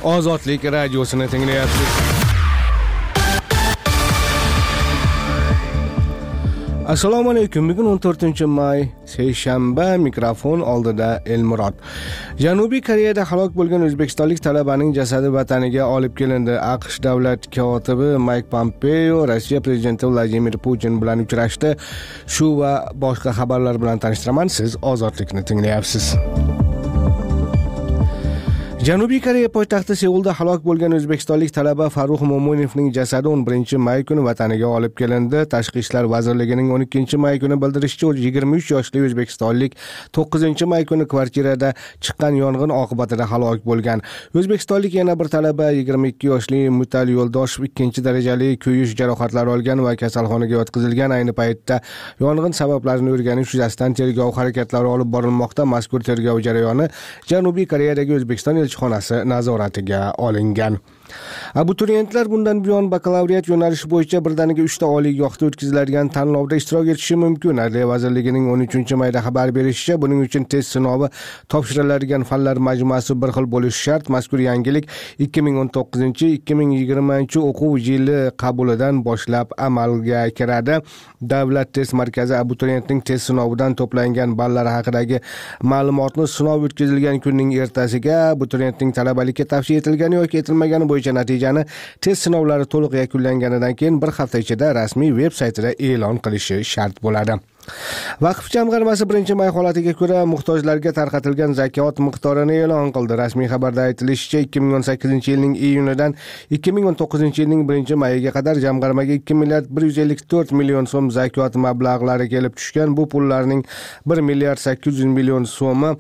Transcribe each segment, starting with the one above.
Ozodlik radiosini tinglayapsiz. Assalomu alaykum. Bugun 14-may, seshanba, mikrofon oldida Elmurod. Janubiy Koreyada halok bo'lgan o'zbekistonlik talabaning jasadi vataniga olib kelindi. AQSh davlat kotibi Mike Pompeo Rossiya prezidenti Vladimir Putin bilan uchrashdi. Shu va boshqa xabarlar bilan tanishtiraman. Siz Ozodlikni tinglayapsiz. Janubiy Koreya poytaxti Seulda halok bo'lgan o'zbekistonlik talaba Farruh Mo'minovning jasadi 11-may kuni vataniga olib kelindi. Tashqi ishlar vazirligining 12-may kuni bildirishicha, 23 yoshli o'zbekistonlik 9-may kuni kvartirada chiqqan yong'in oqibatida halok bo'lgan. O'zbekistonlik yana bir talaba 22 yoshli Mutal Yo'ldoshev 2-darajali kuyish jarohatlari olgan va kasalxonaga yotqizilgan. Ayni paytda yong'in sabablarini o'rganish yuzasidan tergov harakatlari olib borilmoqda. Mazkur tergov jarayoni Janubiy Koreyadagi O'zbekiston elchixonasi nazoratiga olingan. Abituriyentlar bundan buyon bakalavriat yo'nalishi bo'yicha birdaniga 3 ta oliygohda o'tkaziladigan tanlovda ishtirok etishi mumkin. Adliya vazirligining 13-mayda xabar berishicha, buning uchun test sinovi topshiriladigan fanlar majmuasi bir xil bo'lishi shart. Mazkur yangilik 2019-2020 o'quv yili qabulidan boshlab amalga kiradi. Davlat test markazi abituriyentning test sinovidan to'plangan ballari haqidagi ma'lumotni sinov o'tkazilgan kunning ertasiga abituriyentning talabalikka tavsiya etilgani yoki etilmagani bo'yicha natijani test sinovlari to'liq yakunlanganidan keyin bir hafta ichida rasmiy veb-saytida e'lon qilishi shart bo'ladi. Vaqf jamg'armasi 1-may holatiga ko'ra muhtojlarga tarqatilgan zakot miqdorini e'lon qildi. Rasmiy xabarda aytilishicha, 2018-yilning iyunidan 2019-yilning 1-mayiga qadar jamg'armaga 2 milliard 154 million so'm zakot mablag'lari kelib tushgan. Bu pullarning 1 milliard 800 million so'mi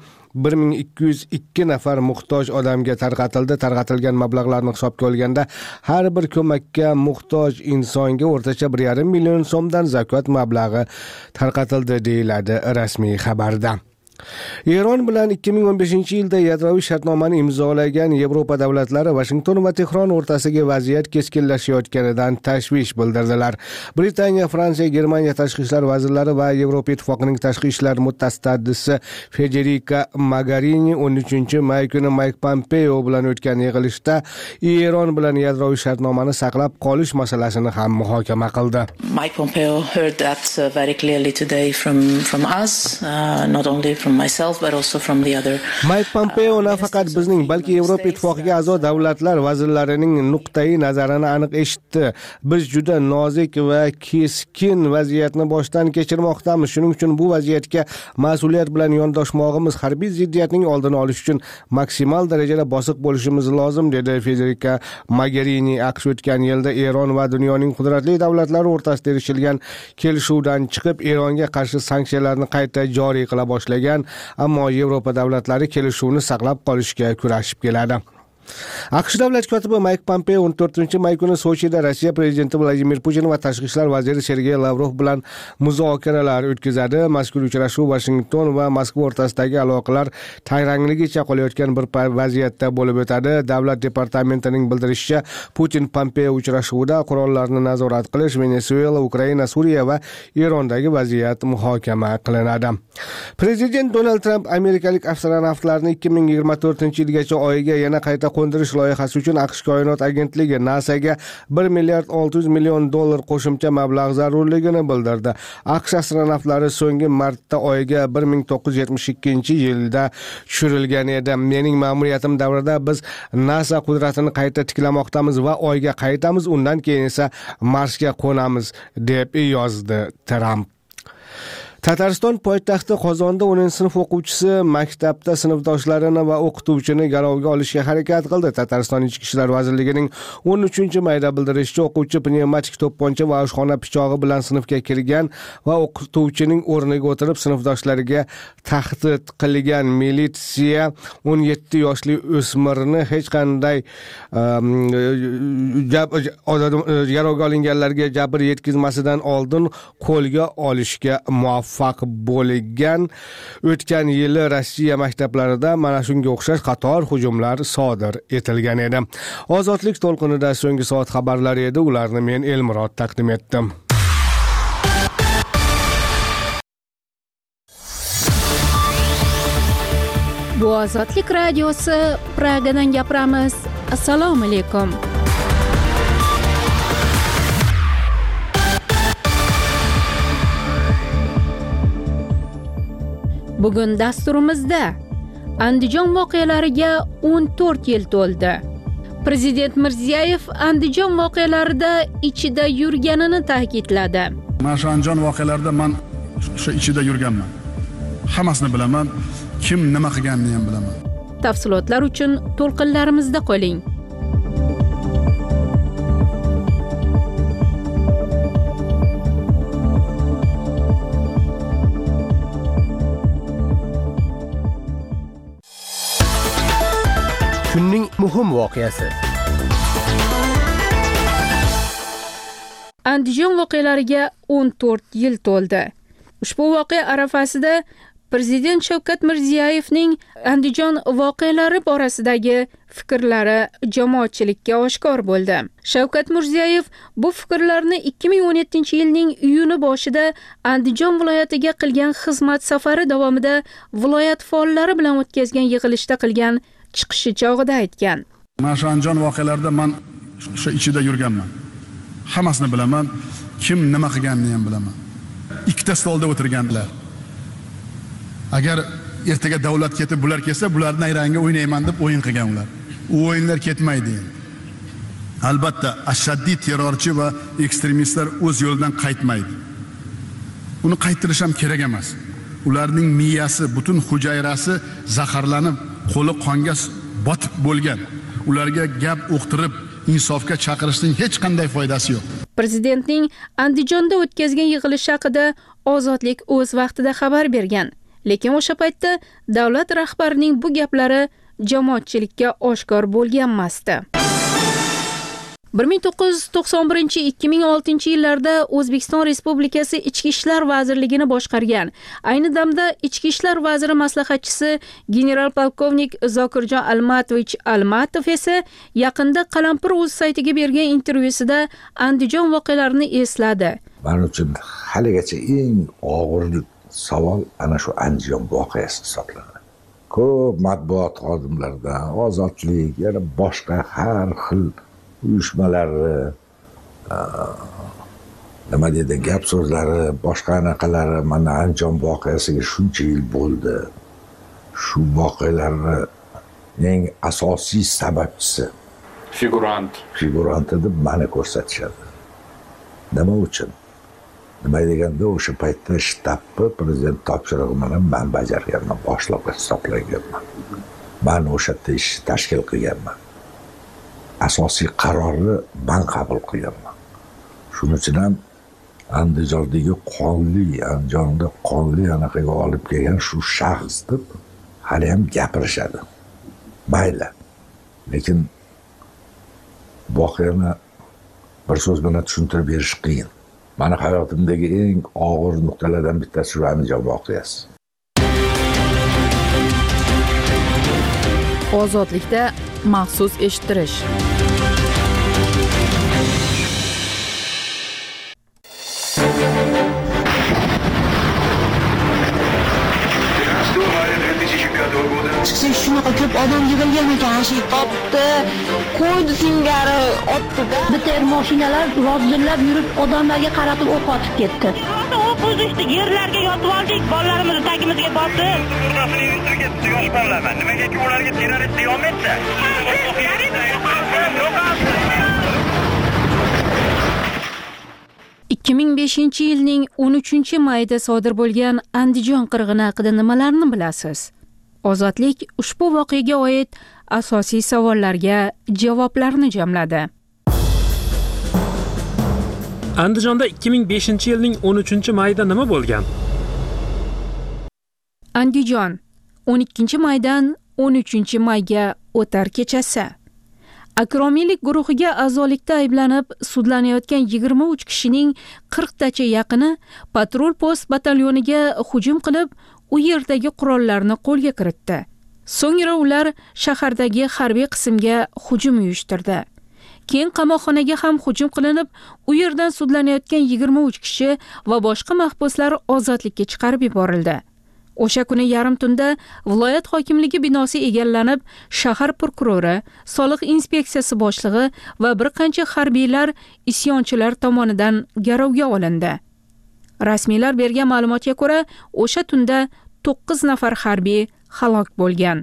1202 nafar muhtoj odamga tarqatildi. Tarqatilgan mablag'larni hisobga olganda har bir ko'makka muhtoj insonga o'rtacha 1,5 million so'mdan zakot mablag'i tarqatildi, deyiladi rasmiy xabarda. Eron bilan 2015-yilda yadroviy shartnomani imzolagan Yevropa davlatlari Washington va Tehron o'rtasidagi vaziyat keskinlashayotganidan tashvish bildirdilar. Britaniya, Fransiya, Germaniya tashqi ishlar vazirlari va Yevropa ittifoqining tashqi ishlar mutasaddisi Federica Mogherini 13-may kuni Mike Pompeo bilan o'tgan yig'ilishda Eron bilan yadroviy shartnomani saqlab qolish masalasini ham muhokama qildi. Mike Pompeo heard that very clearly today from us, not only from myself but also from the other. Mike Pompeo nafaqat bizning, balki Yevropa ittifoqiga a'zo davlatlar vazirlarining nuqtai nazarini aniq eshitdi. Biz juda nozik va keskin vaziyatni boshdan kechirmoqdamiz. Shuning uchun bu vaziyatga mas'uliyat bilan yondoshmog'imiz, harbiy ziddiyatning oldini olish uchun maksimal darajada bosiq bo'lishimiz lozim, dedi Federica Mogherini. AQSh o'tgan yilda Eron va dunyoning qudratli davlatlari o'rtasida erishilgan kelishuvdan chiqib, Eronga qarshi sanksiyalarni qayta joriy qila boshlagan. Ammo Yevropa davlatlari kelishuvni saqlab qolishga kurashib keladi. AQSh davlat kotibi Mike Pompeo 14-may kuni Sochida Rossiya prezidenti Vladimir Putin va tashqi ishlar vaziri Sergey Lavrov bilan muzokaralar o'tkazadi. Mazkur uchrashuv Washington va Moskva o'rtasidagi aloqalar tayrangligicha qolayotgan bir vaziyatda bo'lib o'tadi. Davlat departamentining bildirishicha, Putin Pompeo uchrashuvida qurollarni nazorat qilish, Venesuela, Ukraina, Suriya va Erondagi vaziyat muhokama qilinadi. Prezident Donald Trump amerikalik astronavtlarni 2024-yilgacha Oyga yana qayta qo'ndirish loyihasi uchun AQSh koinot agentligi NASAga 1 milliard 600 million dollar qo'shimcha mablag' zarurligini bildirdi. AQSh astronavtlari so'nggi marta Oyga 1972-yilda tushirilgan edi. Mening ma'muriyatim davrida biz NASA qudratini qayta tiklamoqdamiz va Oyga qaytamiz, undan keyin esa Marsga qo'namiz, deb yozdi Trump. Tatariston poytaxti Qozonda 10-sinf o'quvchisi maktabda sinfdoshlarini va o'qituvchini garovga olishga harakat qildi. Tatariston Ichki ishlar vazirligining 13-mayda bildirishicha, o'quvchi pnevmatik to'pponcha va oshxona pichog'i bilan sinfga kirgan va o'qituvchining o'rniga o'tirib sinfdoshlariga tahdid qilgan. Militsiya 17 yoshli o'smirni hech qanday garovga olinganlarga jabr yetkazmasidan oldin qo'lga olishga muvaffaq bo'lgan. O'tgan yili Rossiya maktablarida mana shunga o'xshash qator hujumlar sodir etilgan edi. Ozodlik to'lqinida so'nggi soat xabarlari edi. Ularni men Elmurod taqdim etdim. Bu Ozodlik radiosi, Pragadan gapiramiz. Assalomu alaykum. Bugun dasturimizda Andijon voqealariga 14 yil to'ldi. Prezident Mirziyoyev Andijon voqealarida ichida yurganini ta'kidladi. Men shu Andijon voqealarida men shu ichida yurganman. Hammasini bilaman, kim nima qilganini ham bilaman. Tafsilotlar uchun to'lqinlarimizda qoling. Kunning muhim voqeasi. Andijon voqealariga 14 yil to'ldi. Ushbu voqea arafasida Prezident Shavkat Mirziyoyevning Andijon voqealari borasidagi fikrlari jamoatchilikka oshkor bo'ldi. Shavkat Mirziyoyev bu fikrlarni 2017-yilning iyuni boshida Andijon viloyatiga qilgan xizmat safari davomida viloyat faollari bilan o'tkazgan yig'ilishda qilgan chiqishi chog'ida aytgan. Men shu Andijon voqealarida men shu ichida yurganman. Hammasini bilaman, kim nima qilganini ham bilaman. Ikkita stolda o'tirganlar. Agar ertaga davlat ketib bular kelsa, bularning nayrangga o'ynayman deb o'yin qilgan ular. U o'yinlar ketmaydi. Albatta, ashaddiy terrorchi va ekstremistlar o'z yo'lidan qaytmaydi. Uni qaytirish ham kerak emas. Ularning miyasi, butun hujayrasi zaharlanib, qo'li qonga botib bo'lgan. Ularga gap o'qtirib, insofga chaqirishning hech qanday foydasi yo'q. Prezidentning Andijonda o'tkazgan yig'ilish haqida Ozodlik o'z vaqtida xabar bergan. Lekin o'sha paytda davlat rahbarining bu gaplari jamoatchilikka oshkor bo'lganmasdi. 1991-2006 yillarda O'zbekiston Respublikasi Ichki ishlar vazirligini boshqargan. Ayni damda Ichki ishlar vaziri maslahatchisi general-polkovnik Zokirjon Almatovich Almatov esa yaqinda Qalampir o'z saytiga bergan intervyusida Andijon voqealarini esladi. Men uchun haligacha eng og'ir savol ana shu Andijon voqeasi hisoblanadi. Ko'p matbuot xodimlaridan, Ozodlik, yana boshqa har xil uyushmalari, nima deydi, gap so'zlari, boshqa anaqalari mana Andijon voqeasiga shuncha yil bo'ldi. Shu voqealarning asosiy sababchisi figurant deb meni ko'rsatishadi. Nima uchun? Nima deganda o'sha paytda shtabni prezident topshirig'i bilan men bajarganman, boshliq hisoblanganman. Men o'sha yerda ish tashkil qilganman. Asosiy qarorni men qabul qilganman. Shuning uchun ham Andijondagi Andijonda qonli anaqaga olib kelgan shu shaxs deb hali ham gapirishadi. Mayli. Lekin voqeani bir so'z bilan tushuntirib berish qiyin. Meni hayotimdagi eng og'ir nuqtalardan bittasi shu Andijon voqeasi. Ozodlikda maxsus eshittirish. Chiqsa shunaqa ko'p odam yig'ilgan ekan, ashik topdi, qo'ydi singari, otdi-da. Bitta mashinalar rozdillab yurib, odamlarga qaratib o'q otib ketdi. O'q uzishdi, yerlarga yotib oldik, bolalarimizni tagimizga bosdi. O'rnasining ustiga yosh bolalar, nimagaki ularga terrorist deyolmaydi? 2005-yilning 13-mayida sodir bo'lgan Andijon qirg'ini haqida nimalarni bilasiz? Ozodlik ushbu voqeaga oid asosiy savollarga javoblarni jamladi. Andijonda 2005-yilning 13-mayida nima bo'lgan? Andijon 12-maydan 13-mayga o'tar kechasi. Akromiylik guruhiga a'zolikda ayblanib sudlanayotgan 23 kishining 40 tacha yaqini patrul post batalyoniga hujum qilib, u yerdagi qurollarni qo'lga kiritdi. So'ngra ular shahardagi harbiy qismga hujum uyushtirdi. Keyin qamoqxonaga ham hujum qilinib, u yerdan sudlanayotgan 23 kishi va boshqa mahbuslar ozodlikka chiqarib yuborildi. O'sha kuni yarim tunda viloyat hokimligi binosi egallanib, shahar prokurori, soliq inspeksiyasi boshlig'i va bir qancha harbiylar isyonchilar tomonidan garovga olindi. Rasmiylar bergan ma'lumotga ko'ra, o'sha tunda 9 nafar harbiy halok bo'lgan.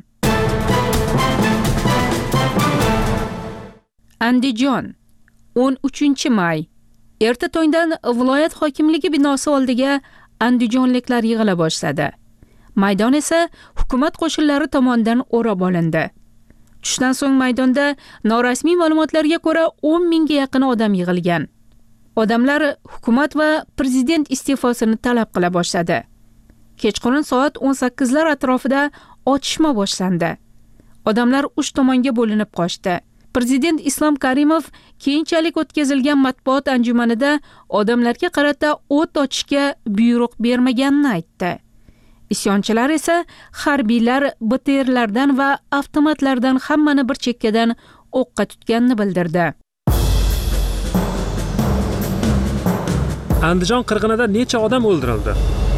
Andijon 13-may. Erta tongdan viloyat hokimligi binosi oldiga andijonliklar yig'ila boshladi. Maydon esa hukumat qo'shinlari tomonidan o'rab olindi. Tushdan so'ng maydonda norasmiy ma'lumotlarga ko'ra 10 mingga yaqin odam yig'ilgan. Odamlar hukumat va prezident iste'fosini talab qila boshladi. Kechqurun soat 18 lar atrofida otishma boshlandi. Odamlar 3 tomonga bo'linib qochdi. Prezident Islom Karimov keyinchalik o'tkazilgan matbuot anjumanida odamlarga qarata o't ochishga buyruq bermaganini aytdi. Isyonchilar esa harbiylar BTRlardan va avtomatlardan hammani bir chekkadan o'qqa tutganini bildirdi. Andijon qirg'inida necha odam o'ldirildi?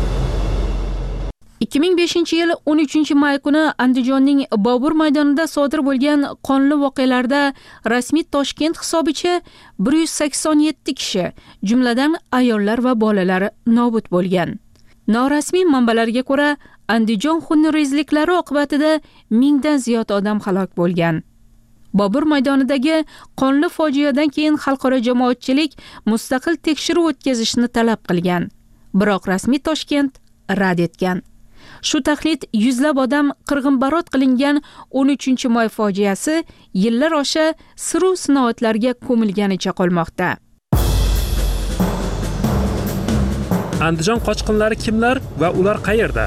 2005-yil 13-may kuni Andijonning Bobur maydonida sodir bo'lgan qonli voqealarda rasmiy Toshkent hisobicha 187 kishi, jumladan ayollar va bolalar nobud bo'lgan. Norasmiy manbalarga ko'ra, Andijon xunrezliklari oqibatida 1000 dan ziyod odam halok bo'lgan. Bobur maydonidagi qonli fojiadan keyin xalqaro jamoatchilik mustaqil tekshiruv o'tkazishni talab qilgan. Biroq rasmiy Toshkent rad etgan. Shu taxlit yuzlab odam qirg'inbarot qilingan 13-may fojiasi yillar osha siru sinoatlarga ko'milganicha qolmoqda. Andijon qochqinlari kimlar va ular qayerda?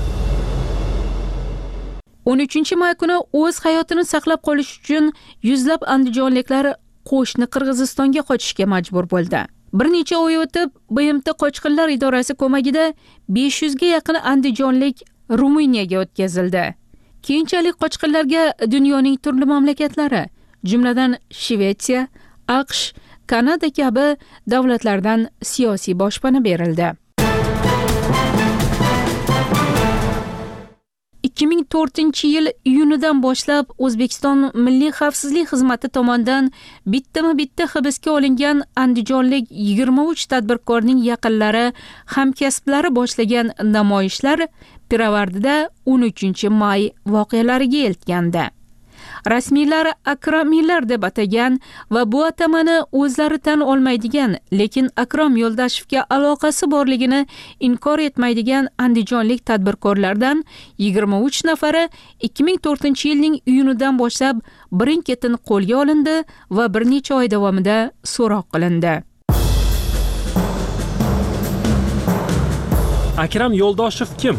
13-may kuni o'z hayotini saqlab qolish uchun yuzlab andijonliklar qo'shni Qirg'izistonga qochishga majbur bo'ldi. Bir necha oy o'tib, BMT qochqinlar idorasi ko'magida 500 ga yaqin andijonlik Ruminiyaga o'tkazildi. Keyinchalik qochqinlarga dunyoning turli mamlakatlari, jumladan Shvetsiya, AQSh, Kanada kabi davlatlardan siyosiy boshpana berildi. 2004-yil iyunidan boshlab O'zbekiston Milliy xavfsizlik xizmati tomonidan bittama-bitta hibsga olingan andijonlik 23 tadbirkorning yaqinlari, hamkasblari boshlagan namoyishlar Pirovardida 13-may voqealariga eltgandi. Rasmiylar Akramiylar deb atagan va bu atamani o'zlari tan olmaydigan, lekin Akrom Yo'ldoshevga aloqasi borligini inkor etmaydigan andijonlik tadbirkorlardan 23 nafari 2004-yilning iyunidan boshlab birin-ketin qo'lga olindi va bir necha oy davomida so'roq qilindi. Akram Yo'ldoshev kim?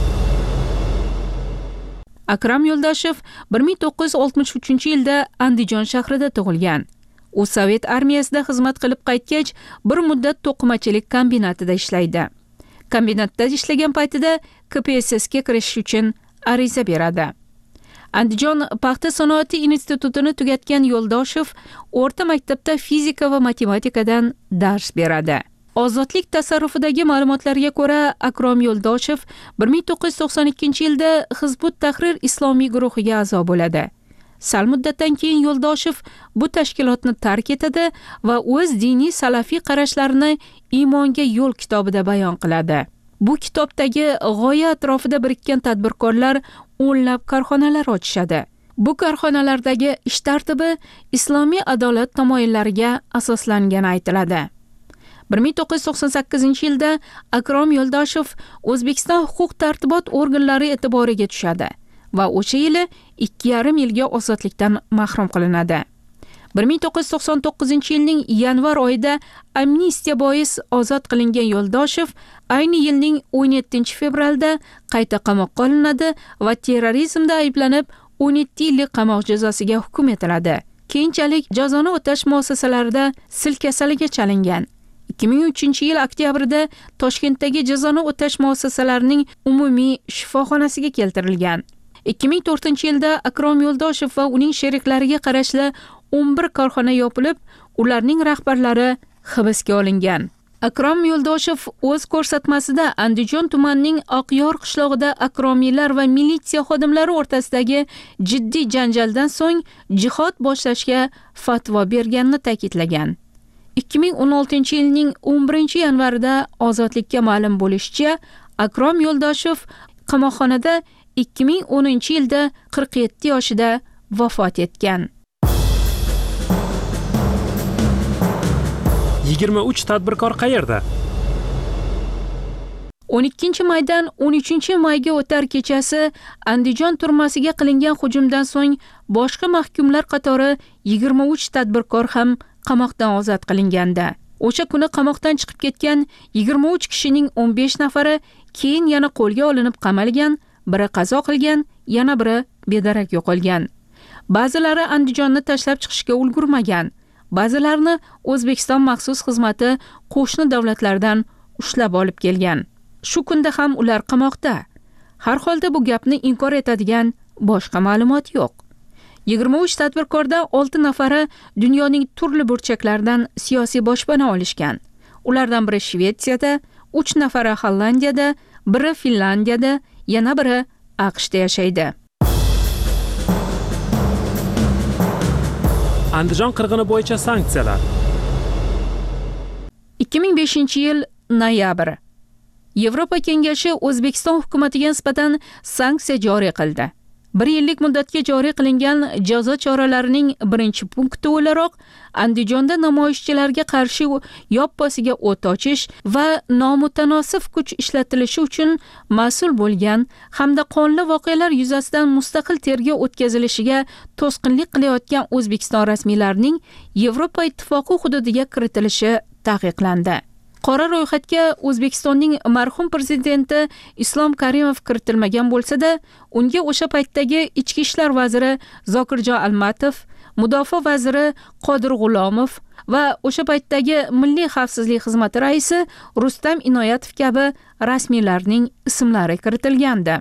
Akram Yo'ldoshev 1963-yilda Andijon shahrida tug'ilgan. U Sovet armiyasida xizmat qilib qaytgach, bir muddat to'qimachilik kombinatida ishlaydi. Kombinatda ishlagan paytida KPSSga kirish uchun ariza beradi. Andijon paxta sanoati institutini tugatgan Yo'ldoshev o'rta maktabda fizika va matematikadan dars beradi. Ozodlik tasarrufidagi ma'lumotlarga ko'ra, Akrom Yo'ldoshev 1992-yilda Hizbut Tahrir islomiy guruhiga a'zo bo'ladi. Sal muddatdan keyin Yo'ldoshev bu tashkilotni tark etadi va o'z diniy salafiy qarashlarini Iymonga yo'l kitobida bayon qiladi. Bu kitobdagi g'oya atrofida birikkan tadbirkorlar o'nlab korxonalar ochishadi. Bu korxonalardagi ish tartibi islomiy adolat tamoyillariga asoslangani aytiladi. 1998-yilda Akrom Yo'ldoshev O'zbekiston huquq-tartibot organlari e'tiboriga tushadi va o'sha yili 2,5 yilga ozodlikdan mahrum qilinadi. 1999-yilning yanvar oyida amnistiya bois ozod qilingan Yo'ldoshev ayni yilning 17-fevralda qayta qamoqqa olinadi va terrorizmda ayblanib 17 yillik qamoq jazosiga hukm etiladi. Keyinchalik jazoni o'tash muassasalarida sil kasaliga chalingan. 2003-yil oktyabrida Toshkentdagi jazoni o'tash muassasalarining umumiy shifoxonasiga keltirilgan. 2004-yilda Akrom Yo'ldoshev va uning sheriklariga qarashli 11 korxona yopilib, ularning rahbarlari hibsga olingan. Akrom Yo'ldoshev o'z ko'rsatmasida Andijon tumanining Oqyor qishlog'ida akromiylar va militsiya xodimlari o'rtasidagi jiddiy janjaldan so'ng jihod boshlashga fatvo berganini ta'kidlagan. 2016-yilning 11-yanvarida Ozodlikka ma'lum bo'lishicha, Akrom Yo'ldoshev qamoqxonada 2010-yilda 47 yoshida vafot etgan. 23 tadbirkor qayerda? 12 maydan 13 mayga o'tar kechasi Andijon turmasiga qilingan hujumdan so'ng boshqa mahkumlar qatori 23 tadbirkor ham qamoqdan ozod qilinganda. O'sha kuni qamoqdan chiqib ketgan 23 kishining 15 nafari keyin yana qo'lga olinib qamalgan, biri qazo qilgan, yana biri bedarak yo'qolgan. Ba'zilari Andijonni tashlab chiqishga ulgurmagan. Ba'zilarini O'zbekiston maxsus xizmati qo'shni davlatlardan ushlab olib kelgan. Shu kunda ham ular qamoqda. Har holda bu gapni inkor etadigan boshqa ma'lumot yo'q. 23 tadbirkordan 6 nafari dunyoning turli burchaklaridan siyosiy boshpana olishgan. Ulardan biri Shvetsiyada, 3 nafari Hollandiyada, biri Finlandiyada, yana biri AQShda yashaydi. Andijon qirg'ini bo'yicha sanksiyalar. 2005-yil noyabr. Yevropa Kengashi O'zbekiston hukumatiga nisbatan sanksiya joriy qildi. 1 yillik muddatga joriy qilingan jazo choralarining birinchi punkti o'laroq Andijonda namoyishchilarga qarshi yoppasiga o't ochish va nomutanosib kuch ishlatilishi uchun mas'ul bo'lgan hamda qonli voqealar yuzasidan mustaqil tergov o'tkazilishiga to'sqinlik qilayotgan O'zbekiston rasmiylarining Yevropa ittifoqi hududiga kiritilishi taqiqlandi. Qora ro'yxatga O'zbekistonning marhum prezidenti Islom Karimov kiritilmagan bo'lsa-da, unga o'sha paytdagi Ichki ishlar vaziri Zokirjon Almatov, Mudofaa vaziri Qodir G'ulomov va o'sha paytdagi Milliy xavfsizlik xizmati raisi Rustam Inoyatov kabi rasmiylarning ismlari kiritilgandi.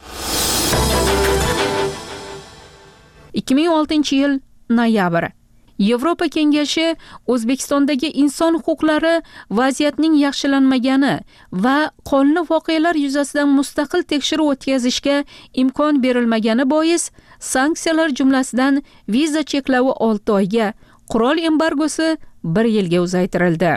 2006-yil noyabr. Yevropa Kengashi O'zbekistondagi inson huquqlari vaziyatining yaxshilanmagani va qonli voqealar yuzasidan mustaqil tekshiruv o'tkazishga imkon berilmagani bois sanksiyalar jumlasidan viza cheklavi 6 oyga, qurol embargosi 1 yilga uzaytirildi.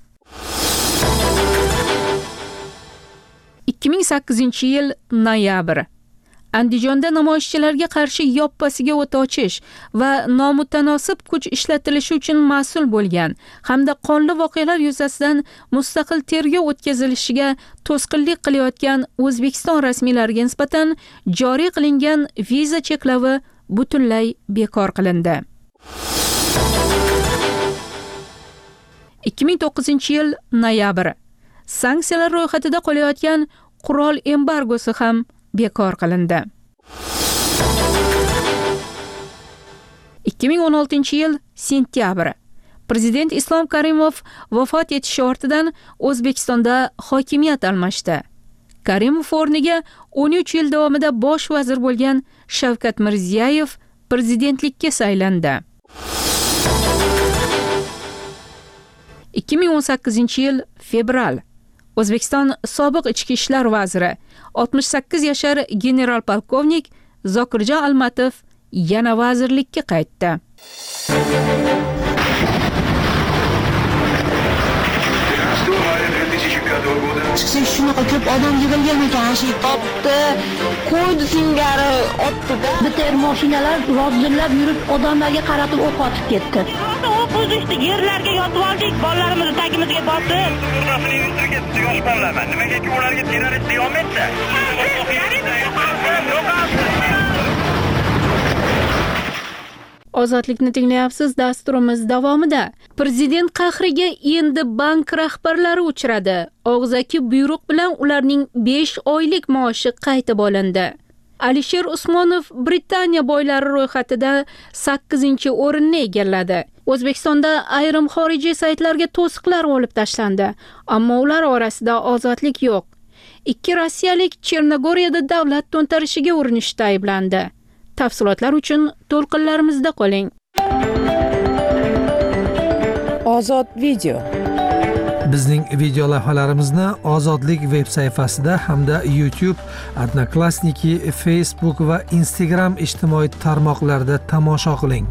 2008-yil noyabr. Andijonda namoyishchilarga qarshi yoppasiga o't ochish va nomutanosib kuch ishlatilishi uchun mas'ul bo'lgan hamda qonli voqealar yuzasidan mustaqil tergov o'tkazilishiga to'sqinlik qilayotgan O'zbekiston rasmiylariga nisbatan joriy qilingan viza cheklavi butunlay bekor qilindi. 2009-yil noyabr. Sanksiyalar ro'yxatida qolayotgan qurol embargosi ham bekor qilindi. 2016-yil sentyabr. Prezident Islom Karimov vafot etishi ortidan O'zbekistonda hokimiyat almashdi. Karimov o'rniga 13 yil davomida bosh vazir bo'lgan Shavkat Mirziyoyev prezidentlikka saylandi. 2018-yil fevral. O'zbekiston sobiq ichki ishlar vaziri 68 yashar general polkovnik Zokirjon Almatov yana vazirlikka qaytdi. Chiqsa shunaqa ko'p odam yig'ilgan ekan, ashik topdi, qo'ydi singari, otdi-da. Bitta mashinalar rozdillab yurib, odamlarga qaratib o'q otib ketdi. O'q uzishdi, yerlarga yotib oldik, bolalarimizni tagimizga bosib. Turmasining ustiga yosh bolaman. Nimaga ularga terrorist deyolmaydi? Ozodlikni tinglayapsiz. Dasturimiz davomida prezident qahriga endi bank rahbarlari uchradi. Og'zaki buyruq bilan ularning 5 oylik maoshi qaytib olindi. Alisher Usmonov Britaniya boylari ro'yxatida 8-o'rinni egalladi. O'zbekistonda ayrim xorijiy saytlarga to'siqlar olib tashlandi, ammo ular orasida ozodlik yo'q. 2 rossiyalik Chernogoriyada davlat to'ntarishiga urinishda ayblandi. Tafsilotlar uchun to'lqinlarimizda qoling. Ozod video. Bizning video lavhalarimizni Ozodlik veb sayfasida hamda YouTube, Odnoklassniki, Facebook va Instagram ijtimoiy tarmoqlarida tomosha qiling.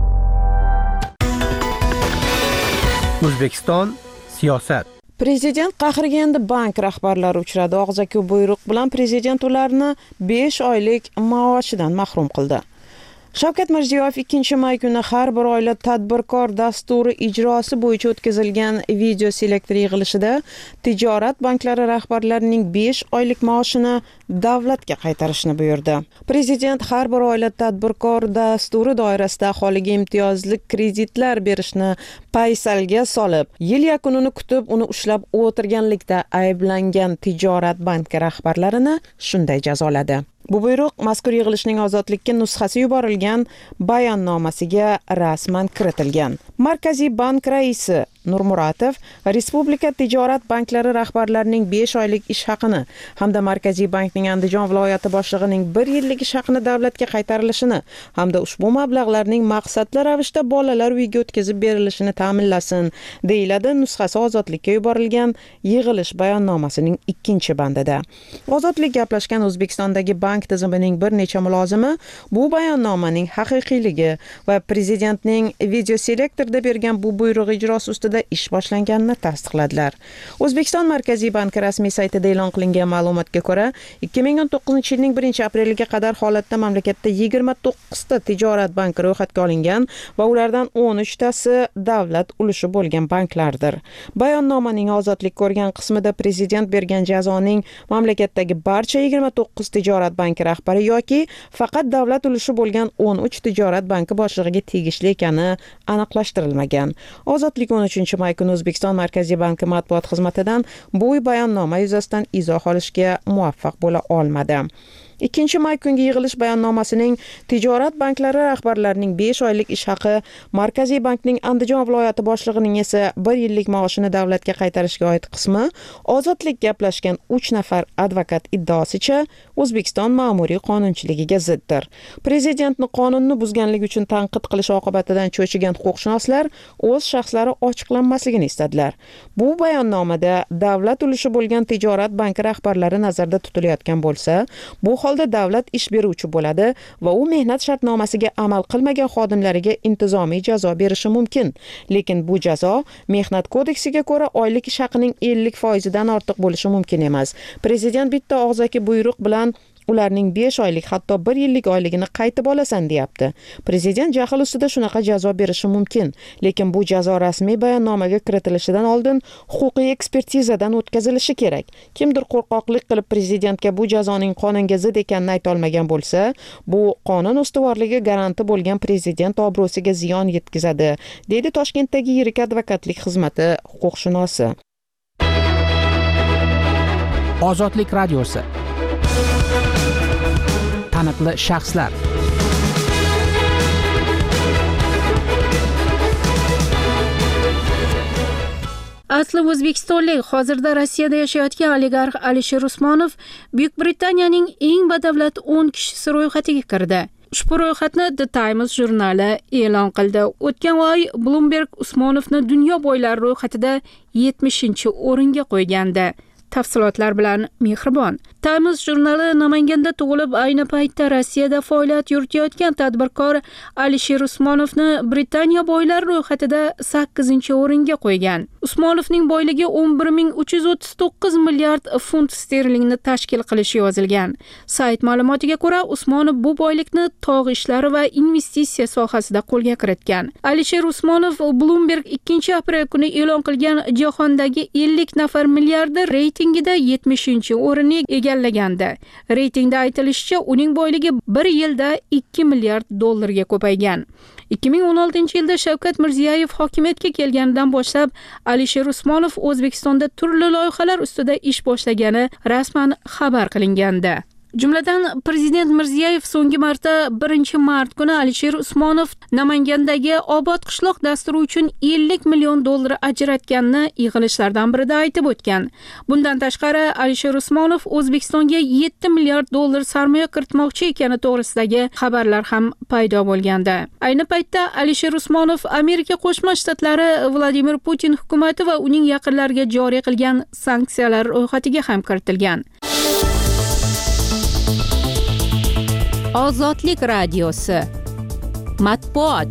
O'zbekiston siyosat. Prezident qahriga endi bank rahbarlari uchradi. Og'zaki buyruq bilan prezident ularni 5 oylik maoshidan mahrum qildi. Shavkat Mirziyoyev 2-may kuni har bir oila tadbirkor dasturi ijrosi bo'yicha o'tkazilgan video selektor yig'ilishida tijorat banklari rahbarlarining 5 oylik maoshini davlatga qaytarishni buyurdi. Prezident har bir oila tadbirkor dasturi doirasida aholiga imtiyozli kreditlar berishni paysalga solib, yil yakunini kutib, uni ushlab o'tirganlikda ayblangan tijorat banki rahbarlarini shunday jazoladi. Bu buyruq mazkur yig'ilishning ozodlikka nusxasi yuborilgan bayonnomasiga rasman kiritilgan. Markaziy bank raisi Nurmuratov Respublika tijorat banklari rahbarlarining 5 oylik ish haqini hamda Markaziy bankning Andijon viloyati boshlig'ining 1 yillik ish haqini davlatga qaytarilishini hamda ushbu mablag'larning maqsadli ravishda bolalar uyiga o'tkazib berilishini ta'minlasin, deyiladi nusxasi ozodlikka yuborilgan yig'ilish bayonnomasining 2-bandida. Ozodlik gaplashgan O'zbekistondagi bank tizimining bir necha mulozimi bu bayonnomaning haqiqiyligi va prezidentning video selektorda bergan bu buyruq ijrosi ustida ish boshlanganini tasdiqladilar. O'zbekiston Markaziy banki rasmiy saytida e'lon qilingan ma'lumotga ko'ra, 2019-yilning 1-apreliga qadar holatda mamlakatda 29 ta tijorat banki ro'yxatga olingan va ulardan 13 tasi davlat ulushi bo'lgan banklardir. Bayonnomaning ozodlik ko'rgan qismida prezident bergan jazoning mamlakatdagi barcha 29 tijorat banki rahbari yoki faqat davlat ulushi bo'lgan 13 tijorat banki boshlig'iga tegishli ekani aniqlashtirilmagan. Ozodlik 13-may kuni O'zbekiston Markaziy banki matbuot xizmatidan bu bayonnoma yuzasidan izoh olishga muvaffaq bo'la olmadi. 2-may kungi yig'ilish bayonnomasining tijorat banklari rahbarlarining 5 oylik ish haqi, Markaziy bankning Andijon viloyati boshlig'ining esa 1 yillik maoshini davlatga qaytarishga oid qismi ozodlik gaplashgan 3 nafar advokat iddaosicha O'zbekiston ma'muriy qonunchiligiga ziddir. Prezidentni qonunni buzganligi uchun tanqid qilish oqibatidan cho'chigan huquqshunoslar o'z shaxslari ochiqlanmasligini istadilar. Bu bayonnomada davlat ulushi bo'lgan tijorat banki rahbarlari nazarda tutilayotgan bo'lsa, bu holda davlat ish beruvchi bo'ladi va u mehnat shartnomasiga amal qilmagan xodimlariga intizomiy jazo berishi mumkin. Lekin bu jazo mehnat kodeksiga ko'ra oylik ish haqining 50% ortiq bo'lishi mumkin emas. Prezident bitta og'zaki buyruq bilan ularning 5 oylik, hatto 1 yillik oyligini qaytib olasan deyapti. Prezident jahl ustida shunaqa jazo berishi mumkin, lekin bu jazo rasmiy bayonnomaga kiritilishidan oldin huquqiy ekspertizadan o'tkazilishi kerak. Kimdir qo'rqoqlik qilib prezidentga bu jazoning qonunga zid ekanini ayta olmagan bo'lsa, bu qonun ustuvorligi garanti bo'lgan prezident obro'siga ziyon yetkazadi, deydi Toshkentdagi yirik advokatlik xizmati huquqshunosi. Ozodlik radiosi. Taniqli shaxslar. Asli o'zbekistonlik, hozirda Rossiyada yashayotgan oligarx Alisher Usmonov Buyuk Britaniyaning eng badavlat 10 kishisi ro'yxatiga kirdi. Ushbu ro'yxatni The Times jurnali e'lon qildi. O'tgan oy Bloomberg Usmonovni dunyo boylari ro'yxatida 70-o'ringa qo'ygandi. Tafsilotlar bilan Mehribon. Times jurnali Namanganda tug'ilib, ayni paytda Rossiyada faoliyat yuritayotgan tadbirkor Alisher Usmonovni Britaniya boylari ro'yxatida 8-o'ringa qo'ygan. Usmonovning boyligi 11.339 milliard funt sterlingni tashkil qilishi yozilgan. Sayt ma'lumotiga ko'ra, Usmonov bu boylikni tog' ishlari va investitsiya sohasida qo'lga kiritgan. Alisher Usmonov Bloomberg 2-aprel kuni e'lon qilgan jahondagi 50 nafar milliarder reytingida 70-o'rinni egallagandi. Reytingda aytilishicha, uning boyligi 1 yilda 2 milliard dollarga ko'paygan. 2016-yilda Shavkat Mirziyoyev hokimiyatga kelganidan boshlab Alisher Usmonov O'zbekistonda turli loyihalar ustida ish boshlagani rasman xabar qilingandi. Jumladan, Prezident Mirziyoyev so'nggi marta 1-mart kuni Alisher Usmonov Namangandagi Obod qishloq dasturi uchun $50 million ajratganini yig'ilishlardan birida aytib o'tgan. Bundan tashqari, Alisher Usmonov O'zbekistonga $7 milliard sarmoya kiritmoqchi ekani to'g'risidagi xabarlar ham paydo bo'lgandi. Ayni paytda Alisher Usmonov Amerika Qo'shma Shtatlari Vladimir Putin hukumati va uning yaqinlariga joriy qilgan sanksiyalar ro'yxatiga ham kiritilgan. Ozodlik radiosi matbuot.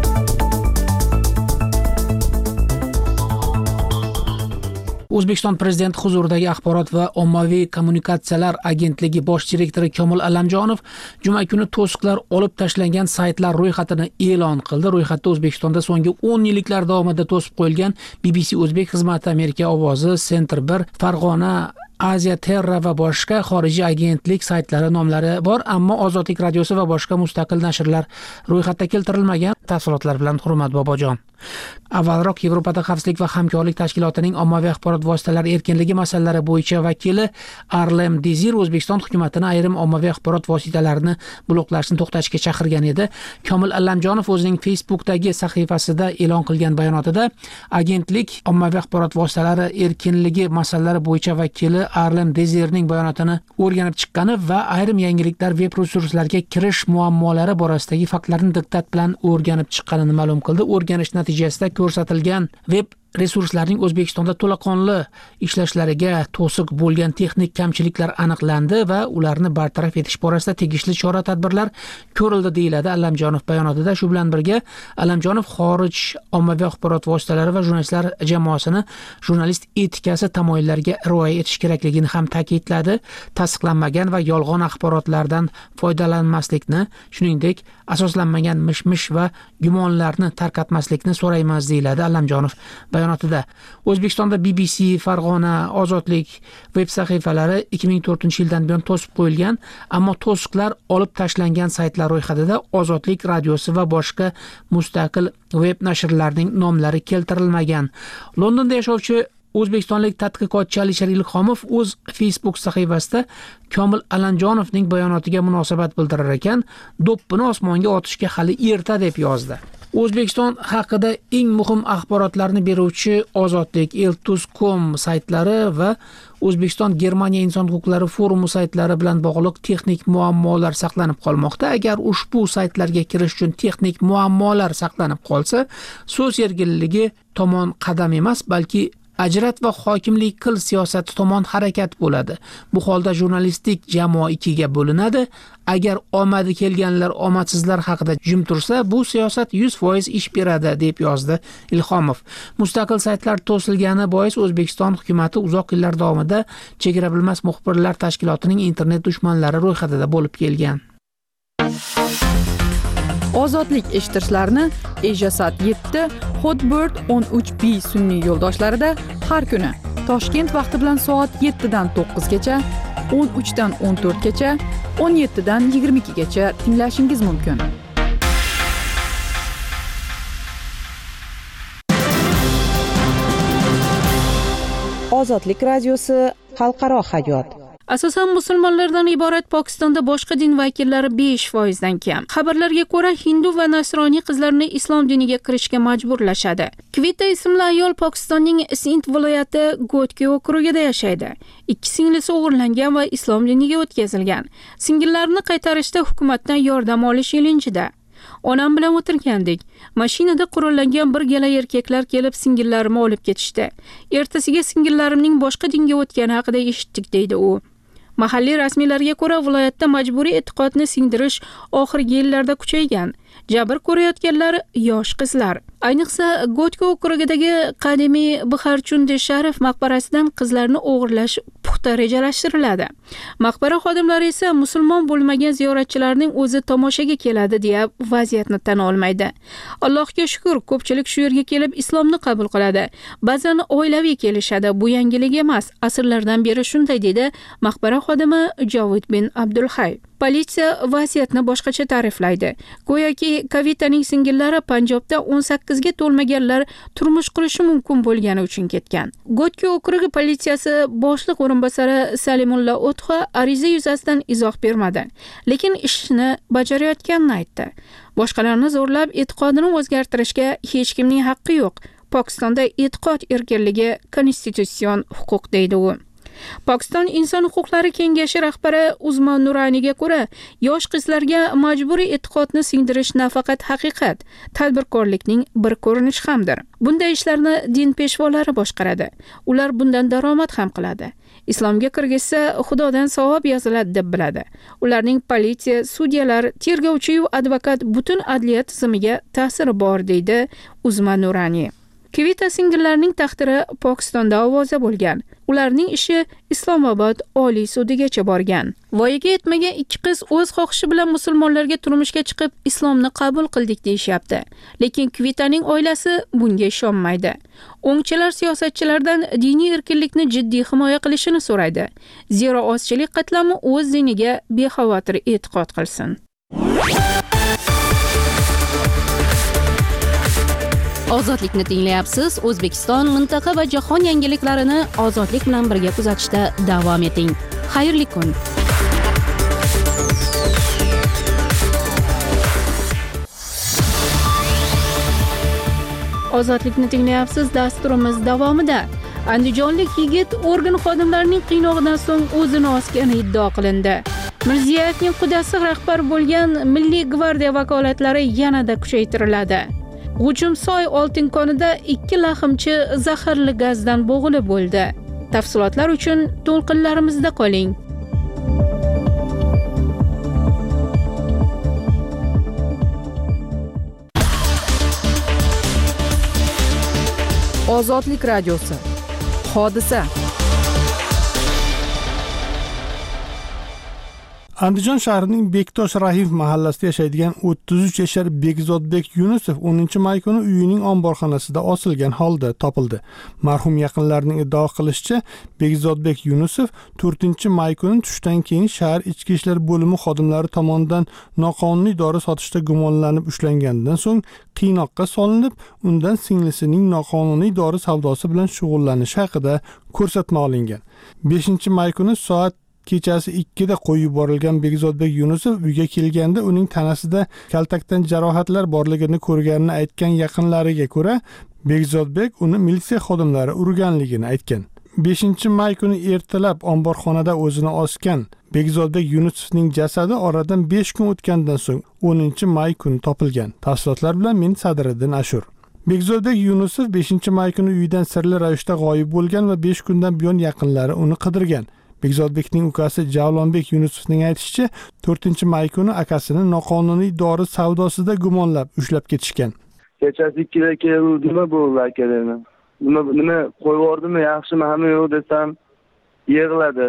O'zbekiston Prezidenti huzuridagi Axborot va ommaviy kommunikatsiyalar agentligi bosh direktori Komil Allamjonov juma kuni to'siqlar olib tashlangan saytlar ro'yxatini e'lon qildi. Ro'yxatda O'zbekistonda so'nggi 10 yilliklar davomida to'sib qo'yilgan BBC O'zbek xizmati, Amerika ovozi, Center 1, Farg'ona, Aziya Terra va boshqa xorijiy agentlik saytlari nomlari bor, ammo Ozodlik radiosi va boshqa mustaqil nashrlar ro'yxatda keltirilmagan. Tafsilotlar bilan Hurmat Bobojon. Avvalroq Yevropada xavfsizlik va hamkorlik tashkilotining ommaviy axborot vositalari erkinligi masalalari bo'yicha vakili Arlem Dezir O'zbekiston hukumatini ayrim ommaviy axborot vositalarini bloklashni to'xtatishga chaqirgan edi. Komil Allamjonov o'zining Facebook'dagi sahifasida e'lon qilgan bayonotida agentlik ommaviy axborot vositalari erkinligi masalalari bo'yicha vakili Arlem Dezirning bayonotini o'rganib chiqqani va ayrim yangiliklar web resurslarga kirish muammolari borasidagi faktlarni diqqat bilan o'rganib chiqqanini ma'lum qildi. O'rganish natijasida ko'rsatilgan web resurslarning O'zbekistonda to'laqonli ishlashlariga to'siq bo'lgan texnik kamchiliklar aniqlandi va ularni bartaraf etish borasida tegishli chora-tadbirlar ko'rildi, deyiladi Allamjonov bayonotida. Shu bilan birga Allamjonov xorij ommaviy axborot vositalari va jurnalistlar jamoasini jurnalist etikasi tamoyillariga rioya etish kerakligini ham ta'kidladi. Tasdiqlanmagan va yolg'on axborotlardan foydalanmaslikni, shuningdek asoslanmagan mish-mish va gumonlarni tarqatmaslikni so'raymiz, deyiladi Allamjonov bayonotida. O'zbekistonda BBC, Farg'ona, Ozodlik web sahifalari 2004-yildan buyon to'sib qo'yilgan, ammo to'siqlar olib tashlangan saytlar ro'yxatida Ozodlik radiosi va boshqa mustaqil web nashrlarning nomlari keltirilmagan. Londonda yashovchi o'zbekistonlik tadqiqotchi Alisher Ilhomov o'z Facebook sahifasida Komil Allamjonovning bayonotiga munosabat bildirar ekan, do'ppini osmonga otishga hali erta deb yozdi. O'zbekiston haqida eng muhim axborotlarni beruvchi Ozodlik, Eltuz.com saytlari va O'zbekiston Germaniya inson huquqlari forumi saytlari bilan bog'liq texnik muammolar saqlanib qolmoqda. Agar ushbu saytlarga kirish uchun texnik muammolar saqlanib qolsa, so'z erkinligi tomon qadam emas, balki ajrat va hokimlik qil siyosati tomon harakat bo'ladi. Bu holda jurnalistik jamoa ikkiga bo'linadi. Agar omadi kelganlar omadsizlar haqida jim tursa, bu siyosat 100% ish beradi, deb yozdi Ilhomov. Mustaqil saytlar to'silgani bois O'zbekiston hukumatı uzoq yillar davomida chegara bilmas muxbirlar tashkilotining internet dushmanlari ro'yxatida bo'lib kelgan. Ozodlik eshittirishlarni Ejasat 7, Hotbird 13B sun'iy yo'ldoshlarida har kuni Toshkent vaqti bilan soat 7 dan 9 gacha, 13 dan 14 gacha, 17 dan 22 gacha tinglashingiz mumkin. Ozodlik radiosi xalqaro hayot. Asosan musulmonlardan iborat Pokistonda boshqa din vakillari 5% dan kam. Xabarlarga ko'ra, hindu va nasroniy qizlarni islom diniga kirishga majburlashadi. Kvita ismli ayol Pokistonning Sindh viloyati Gotki okrugida yashaydi. Ikki singlisi o'g'irlangan va islom diniga o'tkazilgan. Singillarini qaytarishda hukumatdan yordam olish ilinjida. Onam bilan o'tirgandik. Mashinada qurollangan bir gala erkaklar kelib singillarimni olib ketishdi. Ertasiga singillarimning boshqa dinga o'tgani haqida eshitdik, deydi u. Mahalliy rasmiylarga ko'ra, viloyatda majburiy e'tiqodni singdirish oxirgi yillarda kuchaygan. Jabr ko'rayotganlar yosh qizlar. Ayniqsa, Gotki okrugidagi qadimiy Biharchundi Sharif maqbarasidan qizlarni o'g'irlash puxta rejalashtiriladi. Maqbara xodimlari esa musulmon bo'lmagan ziyoratchilarning o'zi tomoshaga keladi deya vaziyatni tan olmaydi. Allohga shukr, ko'pchilik shu yerga kelib islomni qabul qiladi. Ba'zan oilaviy kelishadi. Bu yangilik emas. Asrlardan beri shunday, dedi maqbara xodimi Javid bin Abdulhay. Politsiya vaziyatni boshqacha ta'riflaydi. Go'yoki Kavitaning singillari Panjobda 18 ga to'lmaganlar turmush qurishi mumkin bo'lgani uchun ketgan. Gotki okrugi politsiyasi boshliq o'rinbosari Salimulla O'txa ariza yuzasidan izoh bermadi, lekin ishni bajarayotganini aytdi. Boshqalarni zo'rlab e'tiqodini o'zgartirishga hech kimning haqqi yo'q. Pokistonda e'tiqod erkinligi konstitutsion huquq deydi u. Pokiston Inson huquqlari kengashi rahbari Uzma Nuraniyga ko'ra, yosh qizlarga majburiy e'tiqodni singdirish nafaqat haqiqat, tadbirkorlikning bir ko'rinishi hamdir. Bunday ishlarni din peshvolari boshqaradi. Ular bundan daromad ham qiladi. Islomga kirgizsa, Xudodan savob yoziladi deb biladi. Ularning politsiya, sudyalar, tergovchi va advokat butun adliya tizimiga ta'siri bor deydi Uzma Nurani. Kavita singillarining taqdiri Pokistonda ovoza bo'lgan. Ularning ishi Islomobod Oliy sudigacha borgan. Voyaga yetmagan ikki qiz o'z xohishi bilan musulmonlarga turmushga chiqib, islomni qabul qildik deyishyapti. Lekin Kavitaning oilasi bunga ishonmaydi. O'ngchilar siyosatchilardan diniy erkinlikni jiddiy himoya qilishini so'raydi. Zero ozchilik qatlami o'z diniga bexavotir e'tiqod qilsin. Ozodlikni tinglayapsiz. O'zbekiston, mintaqa va jahon yangiliklarini ozodlik bilan birga kuzatishda davom eting. Xayrli kun. Ozodlikni tinglayapsiz. Dasturimiz davomida andijonlik yigit organ xodimlarining qiynog'idan so'ng o'zini osgani iddio qilindi. Mirziyoyevning qudasi rahbar bo'lgan Milliy gvardiya vakolatlari yanada kuchaytiriladi. G'ujumsoy oltin konida 2 lahimchi zaharli gazdan bo'g'ilib o'ldi. Tafsilotlar uchun to'lqinlarimizda qoling. Ozodlik radiosi. Hodisa. Andijon shahrining Bektosh Rahimov mahallasida yashaydigan 33 yashar Begzodbek Yunusov 10-may kuni uyining omborxonasida osilgan holda topildi. Marhum yaqinlarining iddao qilishicha, Begzodbek Yunusov 4-may kuni tushdan keyin shahar ichki ishlar bo'limi xodimlari tomonidan noqonuniy dori sotishda gumonlanib ushlangandan so'ng qiynoqqa solinib, undan singlisining noqonuniy dori savdosi bilan shug'ullanishi haqida ko'rsatma olingan. 5-may kuni soat kechasi 2da qo'yib yuborilgan Begzodbek Yunusov uyga kelganda uning tanasida kaltakdan jarohatlar borligini ko'rganini aytgan yaqinlariga ko'ra, Begzodbek uni militsiya xodimlari urganligini aytgan. 5-may kuni ertalab omborxonada o'zini osgan Begzodbek Yunusovning jasadi oradan 5 kun o'tgandan so'ng 10-may kuni topilgan. Tafsilotlar bilan men Sadriddin Ashur. Begzodbek Yunusov 5-may kuni uyidan sirli ravishda g'oyib bo'lgan va 5 kundan buyon yaqinlari uni qidirgan. Begzodbekning ukasi Javlonbek Yunusovning aytishicha, 4-may kuni akasini noqonuniy dori savdosida gumonlab ushlab ketishgan. Kechasi 2da kelib, nima bo'ldi aka dedi. Nima qo'yib yubordimi, yaxshimi, hamma yo'q desam, yig'ladi.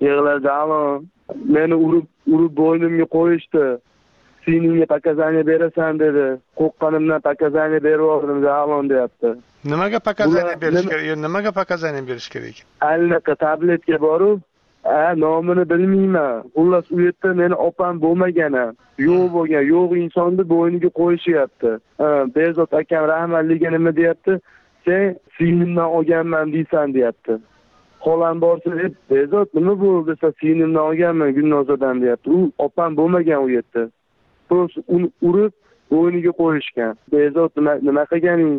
Javlon meni urib bo'ynimga qo'yishdi. Siningga pakazaniya berasan dedi. Qo'qqanimdan pakazaniya berib yubordim, Javlon deyapti. Nimaga pakazaniya berish kerak? Nimaga pakazaniya berish kerak? Albatta tabletga borib, nomini bilmayman. Xullas u yerda meni opam bo'lmagan, yo'q bo'lgan, yo'q insonni bo'yniga qo'yishyapti. Bezod akam rahmatliga nima deyapti? Sen sinimdan olganman deysan deyapti. Xolam borsa deb, Bezod nima bo'ldi desa, sinimdan olganman Gulnozadan deyapti. U opam bo'lmagan u yerda. Prosta uni urib bo'yniga qo'yishgan. Bezod nima qilganing?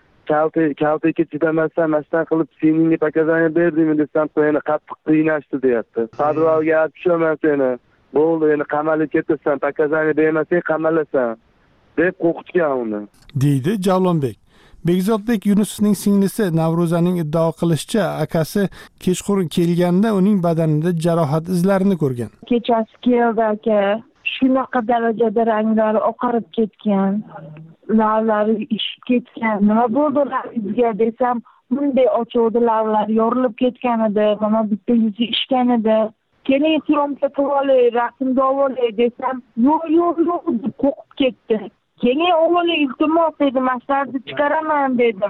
Kaltaga chidamasdan masdan qilib seningga pakazaniya berdingmi desam, meni qattiq qiynashdi deyapti. Qadrovga olib tushaman seni. Bo'ldi, endi qamalib ketasan, pakazaniya bermasang qamalasan deb qo'rqitgan uni. Deydi Javlonbek. Begzodbek Yunusovning singlisi Navro'zaning iddao qilishicha, akasi kechqurun kelganda uning badanida jarohat izlarini ko'rgan. Kechasi keldi aka. Shunaqa darajada ranglari oqarib ketgan. Lavlari ishib ketgan. Nima bo'ldi bizga desam, bunday ochuvdi, lavlari yorilib ketgan edi, mana bitta yuzi ishgan edi. Keling syomka qilib rasmga olay desam, yo'q deb qo'rqib ketdi. Keling o'g'li iltimos dedi, maslarni chiqaraman dedim.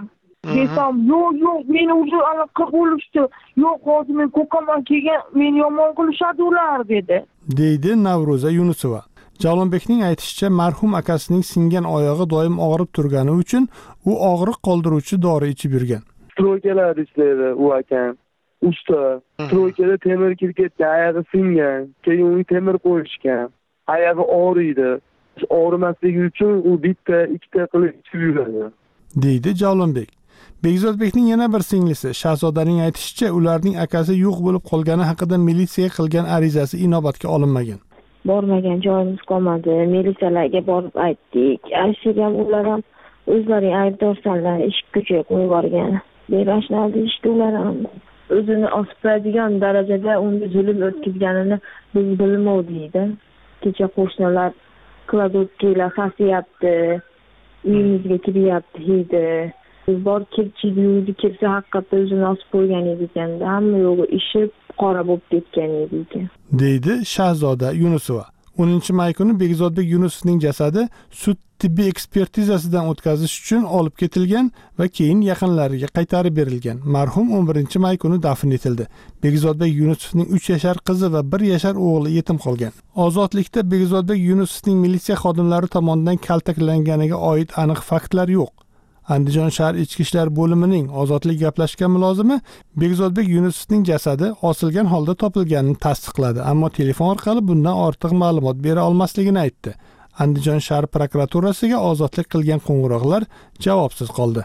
desam yo'q meni уже anaqa bo'lishdi, yo'q hozir men ko'kaman kelgan, meni yomon qilishadi ular dedi, deydi Navro'za Yunusova. Javlonbekning aytishicha, marhum akasining singan oyog'i doim og'rib turgani uchun u og'riq qoldiruvchi dori ichib yurgan. Stroykalar ishlaydi u akam. Usta, stroykada temir kirib ketgan, oyog'i singan, keyin uni temir qo'yishgan. Oyog'i og'riydi. Og'rimasligi uchun u bitta, ikkita qilib ichib yuradi, deydi Javlonbek. Begzodbekning yana bir singlisi Shahzodaning aytishicha, ularning akasi yo'q bo'lib qolgani haqida militsiyaga qilgan arizasi inobatga olinmagan. Bormagan joyimiz qolmadi. Militsiyalarga borib aytdik. Aytishgan ular ham o'zlaring aybdorsanlar, ish ko'chaga qo'yib yuborgan. Berashnadi ishda ular ham o'zini osibadigan darajada unga zulm o'tkazganini biz bilmovdik. Kecha qo'shnilar kladovkalar xasiyapti, uyimizga kiryapti dedi. Biz bor kirchiydi, kirsa haqiqatda o'zini osib qo'ygan edi ekanda, hamma yo'g'i ishib qora bo'lib ketgan edi ekan, deydi Shahzoda Yunusova. 10 may kuni Begzodbek Yunusovning jasadi sud tibbiy ekspertizasidan o'tkazish uchun olib ketilgan va keyin yaqinlariga qaytarib berilgan. Marhum 11 may kuni dafn etildi. Begzodbek Yunusovning 3 yashar qizi va 1 yashar o'g'li yetim qolgan. Ozodlikda Begzodbek Yunusovning militsiya xodimlari tomonidan kaltaklanganiga oid aniq faktlar yo'q. Andijon shahar ichki ishlar bo'limining Ozodlik gaplashgan mulozimi Begzodbek Yunusovning jasadi osilgan holda topilganini tasdiqladi, ammo telefon orqali bundan ortiq ma'lumot bera olmasligini aytdi. Andijon shahar prokuraturasiga Ozodlik qilgan qo'ng'iroqlar javobsiz qoldi.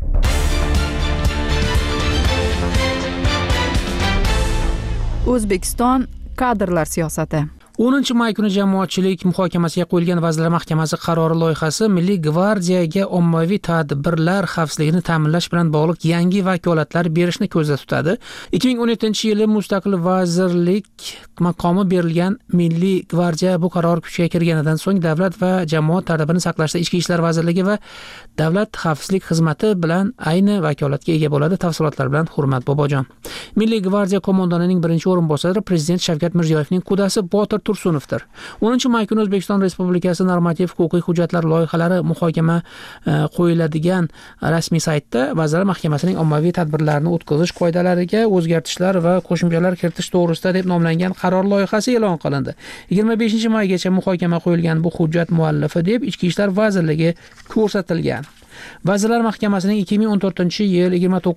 O'zbekiston kadrlar siyosati. 10-may kuni jamoatchilik muhokamasiga qo'yilgan Vazirlar Mahkamasi qarori loyihasi Milliy gvardiyaga ommaviy tadbirlar xavfsizligini ta'minlash bilan bog'liq yangi vakolatlar berishni ko'zda tutadi. 2017-yili mustaqil vazirlik maqomi berilgan Milliy gvardiya bu qaror kuchga kirganidan so'ng davlat va jamoat tartibini saqlashda Ichki ishlar vazirligi va Davlat xavfsizlik xizmati bilan ayni vakolatga ega bo'ladi. Tafsilotlar bilan Hurmat Bobojon. Milliy gvardiya qo'mondonining birinchi o'rinbosari Prezident Shavkat Mirziyoyevning qudasi Botir Tursunovdir. 10-may kuni O'zbekiston Respublikasi normativ-huquqiy hujjatlar loyihalari muhokama qo'yiladigan rasmiy saytda Vazirlar Mahkamasining ommaviy tadbirlarni o'tkazish qoidalariga o'zgartishlar va qo'shimchalar kiritish to'g'risida deb nomlangan qaror loyihasi e'lon qilindi. 25-maygacha muhokama qo'yilgan bu hujjat muallifi deb Ichki ishlar vazirligi ko'rsatilgan. Vazirlar Mahkamasining 2014-yil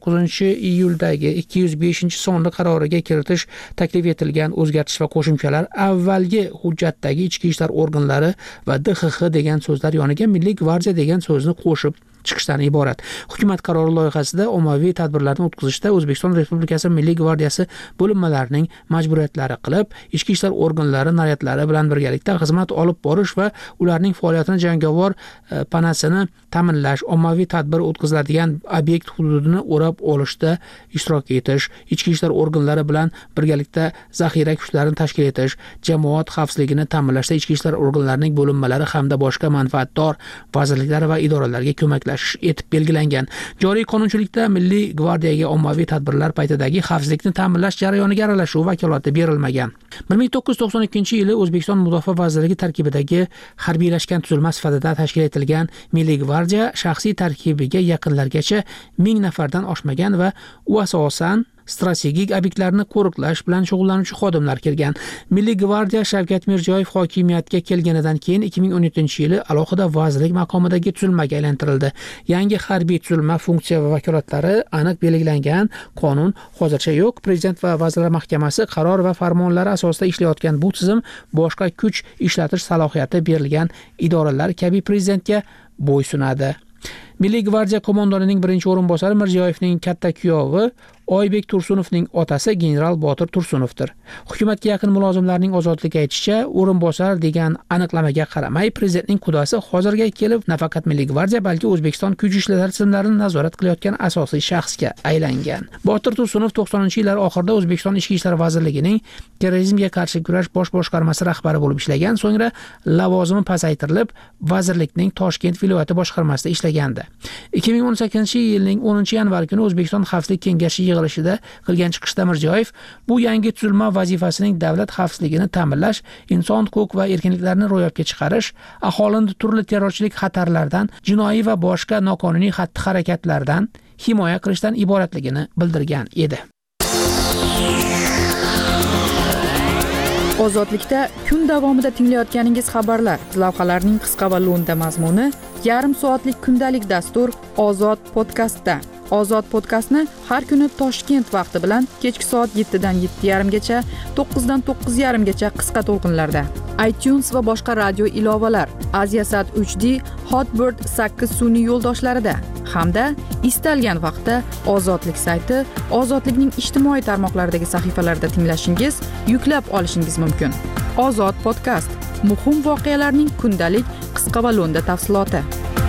29-iyuldagi 205-sonli qaroriga kiritish taklif etilgan o'zgartish va qo'shimchalar avvalgi hujjatdagi ichki ishlar organlari va DXX degan so'zlar yoniga Milliy gvardiya degan so'zni qo'shib chiqishdan iborat. Hukumat qarori loyihasida ommaviy tadbirlarni o'tkazishda O'zbekiston Respublikasi Milliy gvardiyasi bo'linmalarining majburiyatlari qilib, ichki ishlar organlari naryadlari bilan birgalikda xizmat olib borish va ularning faoliyatini jangovar panasini ta'minlash, ommaviy tadbir o'tkaziladigan obyekt hududini o'rab olishda ishtirok etish, ichki ishlar organlari bilan birgalikda zaxira kuchlarini tashkil etish, jamoat xavfsizligini ta'minlashda ichki ishlar organlarining bo'linmalari hamda boshqa manfaatdor vazirliklar va idoralarga ko'maklash etib belgilangan. Joriy qonunchilikda Milliy gvardiyaga ommaviy tadbirlar paytidagi xavfsizlikni ta'minlash jarayoniga aralashuv vakolati berilmagan. 1992-yili O'zbekiston Mudofaa vazirligi tarkibidagi harbiylashgan tuzilma sifatida tashkil etilgan Milliy gvardiya shaxsiy tarkibiga yaqinlargacha 1000 nafardan oshmagan va u asosan strategik obyektlarni qo'riqlash bilan shug'ullanuvchi xodimlar kirgan. Milliy gvardiya Shavkat Mirziyoyev hokimiyatga kelganidan keyin 2017-yili alohida vazirlik maqomidagi tuzilmaga aylantirildi. Yangi harbiy tuzilma funksiya va vakolatlari aniq belgilangan qonun hozircha yo'q. Prezident va Vazirlar Mahkamasi qaror va farmonlari asosida ishlayotgan bu tizim boshqa kuch ishlatish salohiyati berilgan idoralar kabi prezidentga bo'ysunadi. Milliy gvardiya qo'mondonining birinchi o'rinbosari Mirziyoyevning katta kuyovi Oybek Tursunovning otasi general Botir Tursunovdir. Hukumatga yaqin mulozimlarning Ozodlik aytishicha, o'rinbosar degan aniqlamaga qaramay, prezidentning qudasi hozirga kelib nafaqat Milliy gvardiya, balki O'zbekiston kuch ishlari tizimlarini nazorat qilayotgan asosiy shaxsga aylangan. Botir Tursunov 90-yillar oxirida O'zbekiston Ichki ishlar vazirligining terrorizmga qarshi kurash bosh boshqarmasi rahbari bo'lib ishlagan, so'ngra lavozimi pasaytirilib, vazirlikning Toshkent viloyati boshqarmasida ishlagandi. 2018-yilning 10-yanvar kuni O'zbekiston Xavfsizlik kengashi yig'ilishida qilgan chiqishda Mirziyoyev bu yangi tuzilma vazifasining davlat xavfsizligini ta'minlash, inson huquq va erkinliklarini ro'yobga chiqarish, aholini turli terrorchilik xatarlaridan, jinoiy va boshqa noqonuniy xatti-harakatlardan himoya qilishdan iboratligini bildirgan edi. Ozodlikda kun davomida tinglayotganingiz xabarlar, lavhalarning qisqa va lo'nda mazmuni, yarim soatlik kundalik dastur Ozod podkastda. Ozod podkastni har kuni Toshkent vaqti bilan kechki soat 7 dan 7:30 gacha, 9 dan 9:30 gacha qisqa to'lqinlarda. iTunes va boshqa radio ilovalar, Aziasat 3D, Hotbird 8 sun'iy yo'ldoshlarida hamda istalgan vaqtda Ozodlik sayti, Ozodlikning ijtimoiy tarmoqlaridagi sahifalarida tinglashingiz, yuklab olishingiz mumkin. Ozod podkast, muhim voqealarning kundalik qisqa va lo'nda tafsiloti.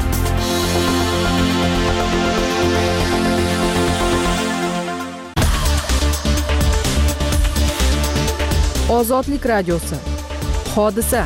Ozodlik radiosi. Hodisa.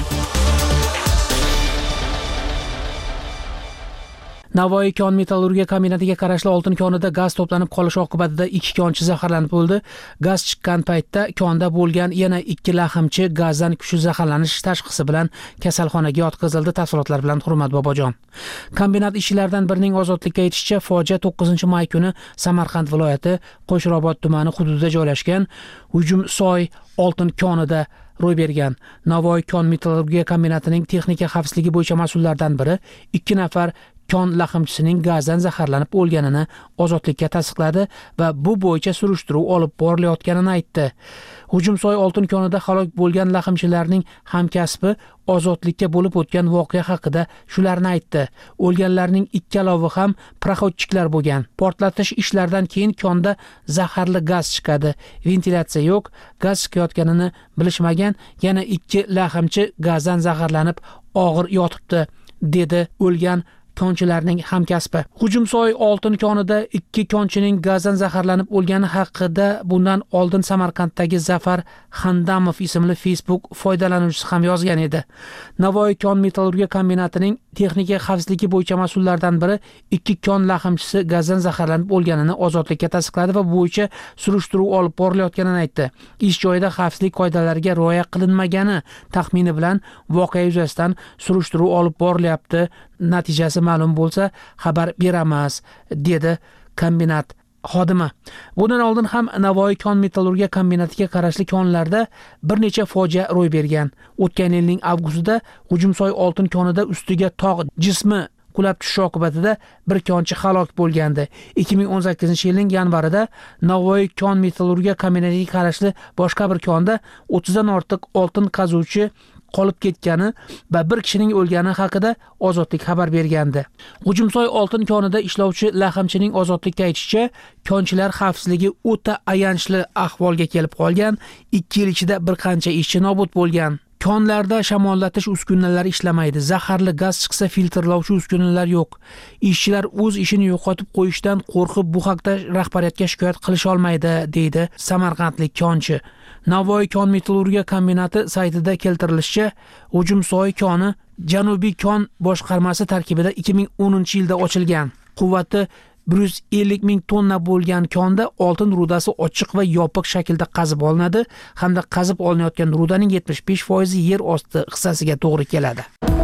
Navoiy kon metallurgiya kombinatiga qarashli oltin konida gaz to'planib qolishi oqibatida 2 konchi zaharlanib o'ldi. Gaz chiqqan paytda konda bo'lgan yana 2 lahmchi gazdan kuchli zaharlanish tashxisi bilan kasalxonaga yotqizildi. Tafsilotlar bilan Hurmat Bobojon. Kombinat ishchilaridan birining ozodlikka aytishicha, fojia 9-may kuni Samarqand viloyati Qo'shrobod tumani hududida joylashgan Hujumsoy oltin konida ro'y bergan. Navoiy kon metallurgiya kombinatining texnika xavfsizligi bo'yicha mas'ullaridan biri 2 nafar kon lahmchisining gazdan zaharlanib o'lganini Ozodlikka tasdiqladi va bu bo'yicha surishtiruv olib borilayotganini aytdi. Hujumsoy oltin konida halok bo'lgan lahmchilarning hamkasbi Ozodlikka bo'lib o'tgan voqea haqida shularni aytdi. O'lganlarning ikkalovi ham proxodchiklar bo'lgan. Portlatish ishlaridan keyin konda zaharli gaz chiqadi. Ventilyatsiya yo'q, gaz chiqayotganini bilishmagan, yana 2 lahmchi gazdan zaharlanib og'ir yotibdi, dedi o'lgan konchilarning hamkasbi. Hujumsoy oltin konida 2 konchining gazdan zaharlanib o'lgani haqida bundan oldin Samarqanddagi Zafar Xandamov ismli Facebook foydalanuvchisi ham yozgan edi. Navoiy kon metallurgiya kombinatining texnika xavfsizligi bo'yicha mas'ullaridan biri 2 kon lahmchisi gazdan zaharlanib o'lganini Ozodlikka tasdiqladi va bu bo'yicha surishtiruv olib borilayotganini aytdi. Ish joyida xavfsizlik qoidalariga rioya qilinmagani taxmini bilan voqea yuzasidan surishtiruv olib borilyapti. Natijasi ma'lum bo'lsa xabar beramiz, dedi kombinat xodimi. Bundan oldin ham Navoiy kon metallurgiya kombinatiga qarashli konlarda bir necha fojia ro'y bergan. O'tgan yilning avgustida Hujumsoy oltin konida ustiga tog' jismi qulab tushishi oqibatida bir konchi halok bo'lgandi. 2018-yilning yanvarida Navoiy kon metallurgiya kombinatiga qarashli boshqa bir konda 30 dan ortiq oltin qazuvchi qolib ketgani va bir kishining o'lgani haqida Ozodlik xabar bergandi. Hujumsoy oltin konida ishlovchi lahmchining Ozodlikka aytishicha, konchilar xavfsizligi o'ta ayanchli ahvolga kelib qolgan. 2 yil ichida bir qancha ishchi nobud bo'lgan. Konlarda shamollatish uskunalari ishlamaydi. Zaharli gaz chiqsa filtrlovchi uskunalar yo'q. Ishchilar o'z ishini yo'qotib qo'yishdan qo'rqib bu haqda rahbariyatga shikoyat qilish olmaydi, deydi Samarqandlik konchi. Navoiy kon metallurgiya kombinati saytida keltirilishicha, Hujumsoy koni Janubiy kon boshqarmasi tarkibida 2010-yilda ochilgan. Quvvati 150 ming tonna bo'lgan konda oltin rudasi ochiq va yopiq shaklda qazib olinadi hamda qazib olinayotgan rudaning 75% yer osti hissasiga to'g'ri keladi.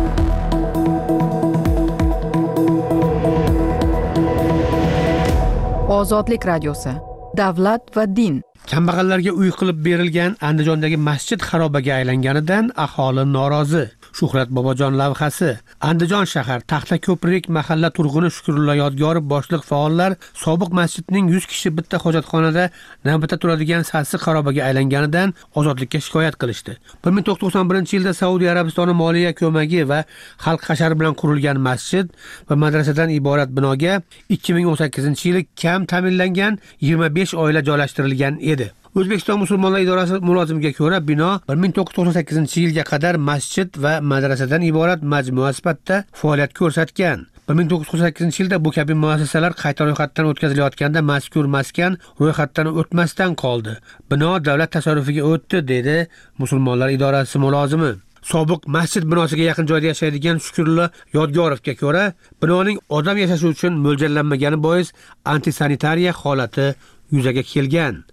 Ozodlik radiosi. Davlat va din. Kambag'allarga uy qilib berilgan Andijondagi masjid xarobaga aylanganidan aholi norozi. Shuhrat Bobojon lavhasi. Andijon shahar Taxtako'prik mahalla turg'uni Shukrullo Yodgorov boshliq faollar sobiq masjidning 100 kishi bitta hojatxonada navbatda turadigan sassiq xarobaga aylanganidan Ozodlikka shikoyat qilishdi. 1991-yilda Saudiya Arabistoni moliya ko'magi va xalq hashari bilan qurilgan masjid va madrasadan iborat binoga 2018-yili kam ta'minlangan 25 oila joylashtirilgan edi. O'zbekiston musulmonlar idorasi mulozimiga ko'ra, bino 1998-yilga qadar masjid va madrasadan iborat majmua sifatida faoliyat ko'rsatgan. 1998-yilda bu kabi muassasalar qayta ro'yxatdan o'tkazilayotganda mazkur maskan ro'yxatdan o'tmasdan qoldi. Bino davlat tasarrufiga o'tdi, dedi musulmonlar idorasi mulozimi. Sobiq masjid binosiga yaqin joyda yashaydigan Shukrullo Yodgorovga ko'ra, binoning odam yashashi uchun mo'ljallanmagani bois antisanitariya holati yuzaga kelgan.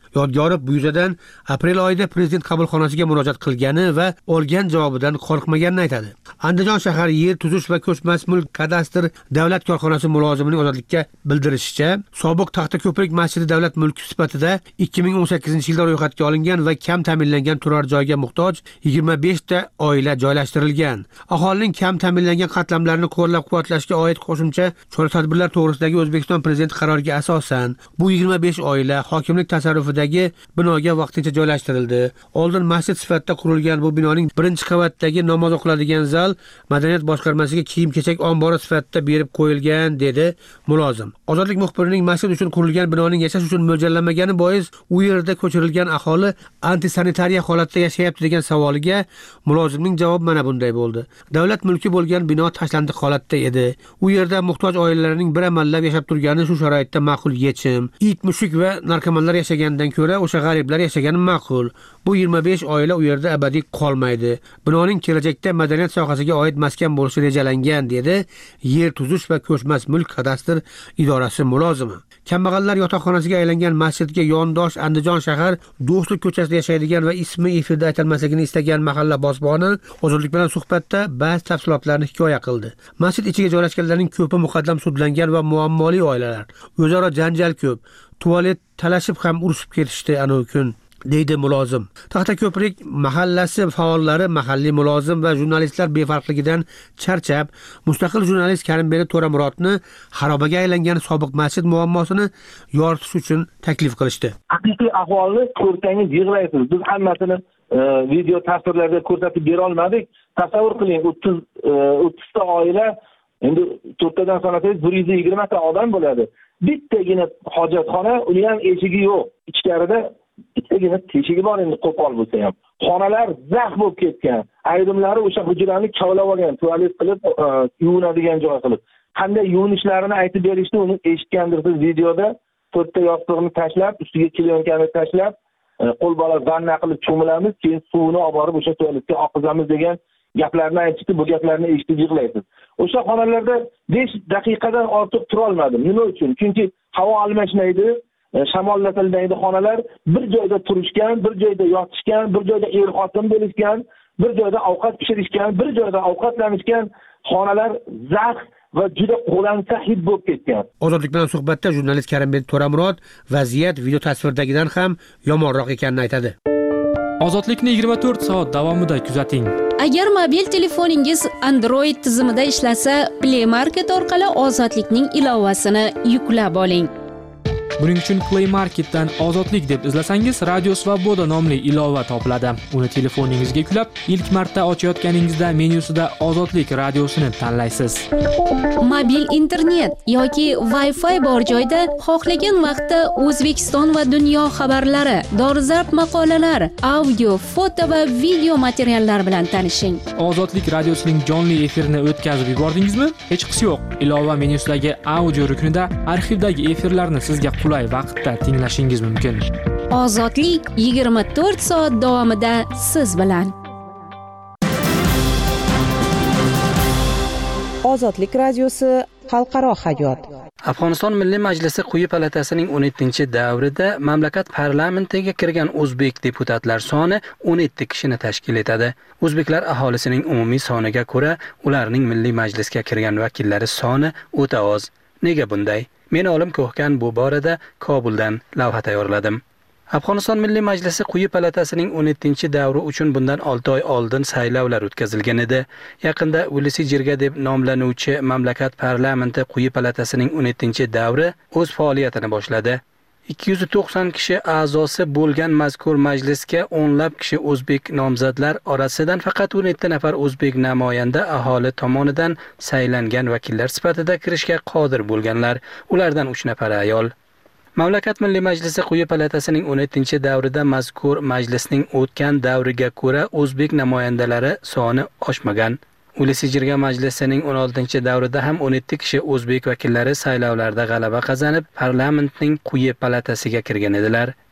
Yodgorov bu yuzadan aprel oyida prezident qabulxonasiga murojaat qilgani va olgan javobidan qo'rqmaganini aytadi. Andijon shahar yer tuzish va ko'chmas mulk kadastr davlat korxonasi mulozimining ozodlikka bildirishicha, sobiq Taxtako'prik masjidi davlat mulki sifatida 2018-yilda ro'yxatga olingan va kam ta'minlangan turar joyga muhtoj 25 ta oila joylashtirilgan. Aholining kam ta'minlangan qatlamlarini qo'llab-quvvatlashga oid qo'shimcha chora-tadbirlar to'g'risidagi O'zbekiston prezidenti qaroriga asosan bu 25 oila hokimlik tasarrufidagi binoga vaqtincha joylashtirildi. Oldin masjid sifatida qurilgan bu binoning birinchi qavatidagi namoz o'qiladigan zal madaniyat boshqarmasiga kiyim-kechak ombori sifatida berib qo'yilgan, dedi mulozim. Ozodlik muxbirining masjid uchun qurilgan binoning yashash uchun mo'ljallanmagani bois u yerda ko'chirilgan aholi antisanitariya holatda yashayapti degan savoliga mulozimning javobi mana bunday bo'ldi. Davlat mulki bo'lgan bino tashlandiq holatda edi. U yerda muhtoj oilalarning bir amallab yashab turgani shu sharoitda ma'qul yechim. It, mushuk va narkomanlar yashagandan ko'ra o'sha g'ariblar yashagani ma'qul. Bu 25 oila u yerda abadiy qolmaydi. Binoning kelajakda madaniyat sohasiga oid maskan bo'lishi rejalangan, dedi Yer tuzish va ko'chmas mulk kadastr idorasi mulozimi. Kambag'allar yotoqxonasiga aylangan masjidga yondosh Andijon shahar Do'stlik ko'chasida yashaydigan va ismi efirda aytilmasligini istagan mahalla posboni Ozodlik bilan suhbatda ba'zi tafsilotlarni hikoya qildi. Masjid ichiga joylashganlarning ko'pi muqaddam sudlangan va muammoli oilalar. O'zaro janjal ko'p. Tualet talashib ham urushib ketishdi ana kun, deydi mulozim. Taxtako'prik mahallasi faollari mahalliy mulozim va jurnalistlar befarqligidan charchab, mustaqil jurnalist Karimbek To'ramurodni xarobaga aylangan sobiq masjid muammosini yoritish uchun taklif qilishdi. Haqiqiy ahvolni ko'rsangiz yig'laysiz. Biz hammasini video tasvirlarda ko'rsatib bera olmadik. Tasavvur qiling, 30 ta oila, endi to'rttadan sanasangiz 120 ta odam bo'ladi. Bittagina hojatxona, uni ham eshigi yo'q. Ichkarida bittagina teshigi bor, endi qo'pol bo'lsa ham. Xonalar zax bo'lib ketgan. Ayrimlari o'sha hujrani kavlab olgan, tualet qilib, yuvinadigan joy qilib. Qanday yuvinishlarini aytib berishdi, uni eshitgandirsiz videoda. 4 ta yostiqni tashlab, ustiga kilyonkani tashlab, qo'l bola vanna qilib cho'milamiz, keyin suvni olib borib o'sha tualetga oqizamiz degan gaplarni aytishdi. Bu gaplarni eshitib yig'laysiz. O'sha xonalarda 5 daqiqadan ortiq tura olmadim. Nima uchun? Chunki havo almashmaydi, shamollatilmaydi xonalar. Bir joyda turishgan, bir joyda yotishgan, bir joyda er-xotin bo'lishgan, bir joyda ovqat pishirishgan, bir joyda ovqatlanishgan xonalar zax va juda qo'lansa hid bo'lib ketgan. Ozodlik bilan suhbatda jurnalist Karimbek To'ramurod vaziyat video tasvirdagidan ham yomonroq ekanini aytadi. Ozodlikni 24 soat davomida kuzating. Agar mobil telefoningiz Android tizimida ishlasa, Play Market orqali Ozodlikning ilovasini yuklab oling. Buning uchun Play Marketdan Ozodlik deb izlasangiz, Radio Svoboda nomli ilova topiladi. Uni telefoningizga yuklab, ilk marta ochayotganingizda menyusida Ozodlik radiosini tanlaysiz. Mobil internet yoki Wi-Fi bor joyda xohlagan vaqtda O'zbekiston va dunyo xabarlari, dolzarb maqolalar, audio, foto va video materiallar bilan tanishing. Ozodlik radiosining jonli efirini o'tkazib yubordingizmi? Hech qisi yo'q. Ilova menyusidagi audio ruknida arxivdagi efirlarni sizga qulay vaqtda tinglashingiz mumkin. Ozodlik 24 soat davomida siz bilan. Ozodlik radiosi xalqaro hayot. Afg'oniston Milliy Majlisi quyi palatasining 17-davrida mamlakat parlamentiga kirgan o'zbek deputatlar soni 17 kishini tashkil etadi. O'zbeklar aholisining umumiy soniga ko'ra, ularning Milliy Majlisga kirgan vakillari soni o'ta oz. Nega bunday? Men Olim Ko'hkan bu borada Kobuldan lavha tayyorladim. Afg'oniston Milliy Majlisi quyi palatasining 17-davri uchun bundan 6 oy oldin saylovlar o'tkazilgan edi. Yaqinda Ulusiy Jirga deb nomlanuvchi mamlakat parlamenti quyi palatasining 17-davri o'z faoliyatini boshladi. 290 kishi a'zosi bo'lgan mazkur majlisga o'nlab kishi o'zbek nomzodlar orasidan faqat 17 nafar o'zbek namoyanda aholi tomonidan saylangan vakillar sifatida kirishga qodir bo'lganlar. Ulardan 3 nafar ayol. Mamlakat Milliy Majlisi quyi palatasining 17-davrida mazkur majlisning o'tgan davriga ko'ra o'zbek namoyandalari soni oshmagan. Ulusiy Jirga majlisining 16-davrida ham 17 kishi o'zbek vakillari saylovlarda g'alaba qozonib, parlamentning quyi palatasiga kirgan edilar.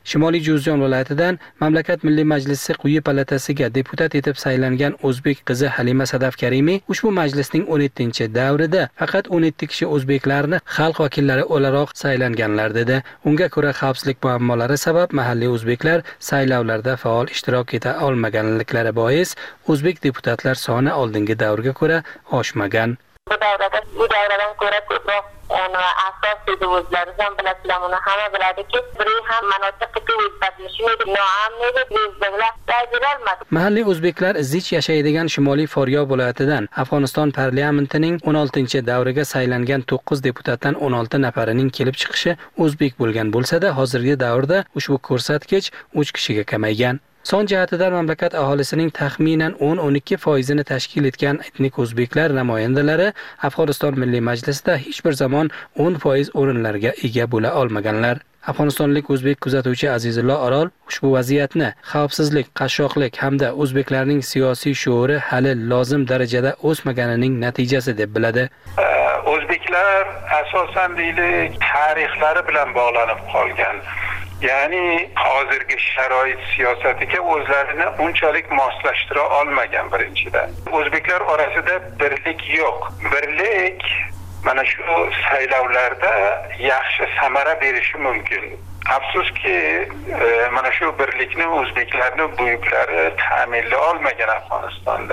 Shimoliy Juzjon viloyatidan mamlakat Milliy Majlisi quyi palatasiga deputat etib saylangan o'zbek qizi Halima Sadaf Karimiy ushbu majlisning 17-davrida faqat 17 kishi o'zbeklarni xalq vakillari o'laroq saylanganlar dedi. Unga ko'ra xavfsizlik muammolari sabab mahalliy o'zbeklar saylovlarda faol ishtirok eta olmaganliklari bois o'zbek deputatlar soni oldingi davrga ko'ra oshmagan. Bu davradan ko'ra ko'proq asos dedi o'zlari ham bilasizlar, uni hamma biladiki, biri ham manotiqqa o'zgarishini noamniydi bilolmadi. Mahalliy o'zbeklar zich yashaydigan Shimoliy Faryab viloyatidan Afg'oniston parlamentining 16-davriga saylangan 9 deputatdan 16 nafarining kelib chiqishi o'zbek bo'lgan bo'lsa-da, hozirgi davrda ushbu ko'rsatkich 3 kishiga kamaygan. Son jihatidan mamlakat aholisining taxminan 10-12% tashkil etgan etnik o'zbeklar namoyandalari Afg'oniston Milliy Majlisida hech bir zamon 10% o'rinlarga ega bo'la olmaganlar. Afg'onistonlik o'zbek kuzatuvchi Azizullo Orol ushbu vaziyatni xavfsizlik, qashshoqlik hamda o'zbeklarning siyosiy shuuri hali lozim darajada o'smaganining natijasi deb biladi. O'zbeklar asosan deylik tarixlari bilan bog'lanib qolgan. Ya'ni hozirgi sharoit siyosatiga o'zlarini unchalik moslashtira olmagan birinchidan. O'zbeklar orasida birlik yo'q. Birlik mana shu saylovlarda yaxshi samara berishi mumkin. Afsuski, mana shu birlikni o'zbeklarning buyuklari ta'minlay olmagan Afg'onistonda.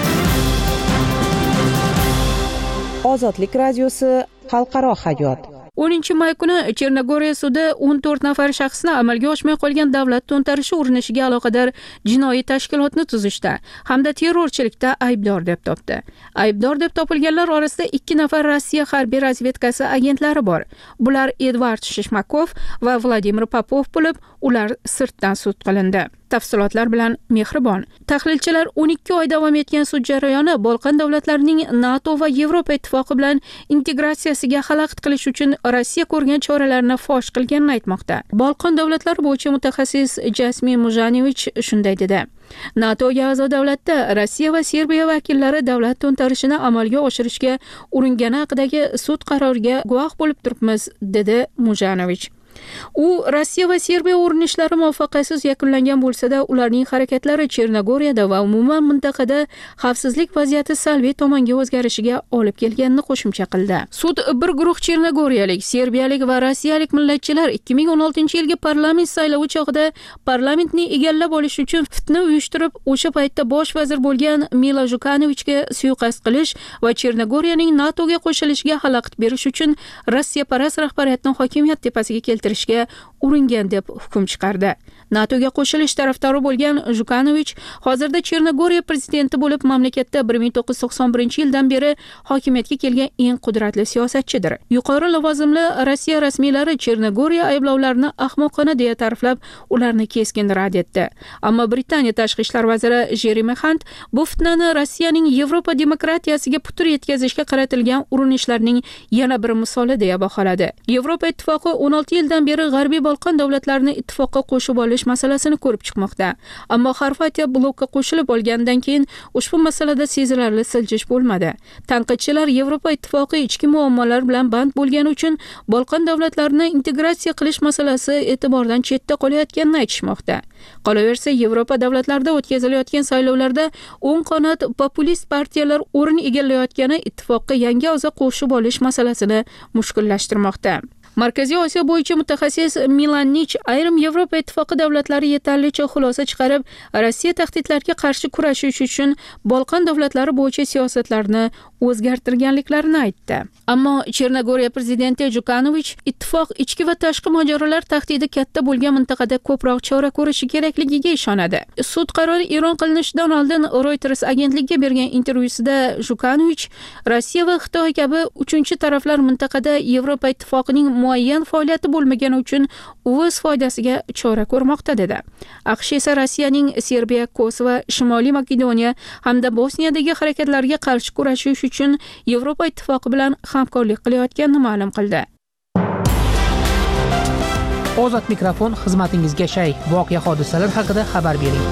Ozodlik radiosi xalqaro hayot. 10-may kuni Chernogoriya sudi 14 nafar shaxsni amalga oshmay qolgan davlat to'ntarishi urinishiga aloqador jinoiy tashkilotni tuzishda hamda terrorchilikda aybdor deb topdi. Aybdor deb topilganlar orasida 2 nafar Rossiya harbiy razvedkasi agentlari bor. Bular Edvard Shishmakov va Vladimir Popov bo'lib, ular sirtdan sud qilindi. Tafsilotlar bilan Mehribon. Tahlilchilar 12 oy davom etgan sud jarayoni Balqon davlatlarining NATO va Yevropa ittifoqi bilan integratsiyasiga xalaqit qilish uchun Rossiya ko'rgan choralarni fosh qilganini aytmoqda. Balqon davlatlari bo'yicha mutaxassis Jasmin Mujanovich shunday dedi. NATOga a'zo davlatda Rossiya va Serbiya vakillari davlat to'ntarishini amalga oshirishga uringani haqidagi sud qaroriga guvoh bo'lib turibmiz, dedi Mujanovich. U Rossiya va Serbiya urinishlari muvaffaqiyatsiz yakunlangan bo'lsa-da, ularning harakatlari Chernogoriyada va umuman mintaqada xavfsizlik vaziyati salbiy tomonga o'zgarishiga olib kelganini qo'shimcha qildi. Sud bir guruh chernogoriyalik, serbiyalik va rossiyalik millatchilar 2016-yilgi parlament saylovi chog'ida parlamentni egallab olish uchun fitna uyushtirib, o'sha paytda bosh vazir bo'lgan Milo Jukanovichga suiqasd qilish va Chernogoriyaning NATOga qo'shilishiga xalaqit berish uchun Rossiya parast rahbariyatni hokimiyat tepasiga keltirishga uringan deb hukm chiqardi. NATOga qo'shilish tarafdori bo'lgan Jukanovich hozirda Chernogoriya prezidenti bo'lib, mamlakatda 1991-yildan beri hokimiyatga kelgan eng qudratli siyosatchidir. Yuqori lavozimli Rossiya rasmiylari Chernogoriya ayblovlarini ahmoqona deya ta'riflab, ularni keskin rad etdi. Ammo Britaniya tashqi ishlar vaziri Jeremy Hunt bu fitnani Rossiyaning Yevropa demokratiyasiga putur yetkazishga qaratilgan urinishlarning yana bir misoli deya baholadi. Yevropa ittifoqi 16 yildan beri G'arbiy Balqon davlatlarini ittifoqqa qo'shib olish masalasini ko'rib chiqmoqda. Ammo Xorvatiya blokka qo'shilib olgandan keyin ushbu masalada sezilarli siljish bo'lmadi. Tanqidchilar Yevropa ittifoqi ichki muammolar bilan band bo'lgani uchun Balqon davlatlarini integratsiya qilish masalasi e'tibordan chetda qolayotganini aytishmoqda. Qolaversa, Yevropa davlatlarida o'tkazilayotgan saylovlarda o'ng qanot populist partiyalar o'rin egallayotgani ittifoqqa yangi a'zo qo'shib olish masalasini mushkullashtirmoqda. Markaziy Osiyo bo'yicha mutaxassis Milan Nich ayrim Yevropa ittifoqi davlatlari yetarlicha xulosa chiqarib, Rossiya tahdidlarga qarshi kurashish uchun Balqon davlatlari bo'yicha siyosatlarni o'zgartirganliklarini aytdi. Ammo Chernogoriya prezidenti Jukanovich ittifoq ichki va tashqi mojarolar tahdidi katta bo'lgan mintaqada ko'proq chora ko'rishi kerakligiga ishonadi. Sud qarori e'lon qilinishidan oldin Reuters agentligiga bergan intervyusida Jukanovich Rossiya va Xitoy kabi uchinchi taraflar mintaqada Yevropa ittifoqining muayyan faoliyati bo'lmagani uchun o'z foydasiga chora ko'rmoqda dedi. AQSh esa Rossiyaning Serbiya, Kosovo, Shimoliy Makedoniya hamda Bosniyadagi harakatlariga qarshi kurashish uchun Yevropa ittifoqi bilan hamkorlik qilayotganini ma'lum qildi. Ozod mikrofon xizmatingizga shay. Voqea hodisalar haqida xabar bering.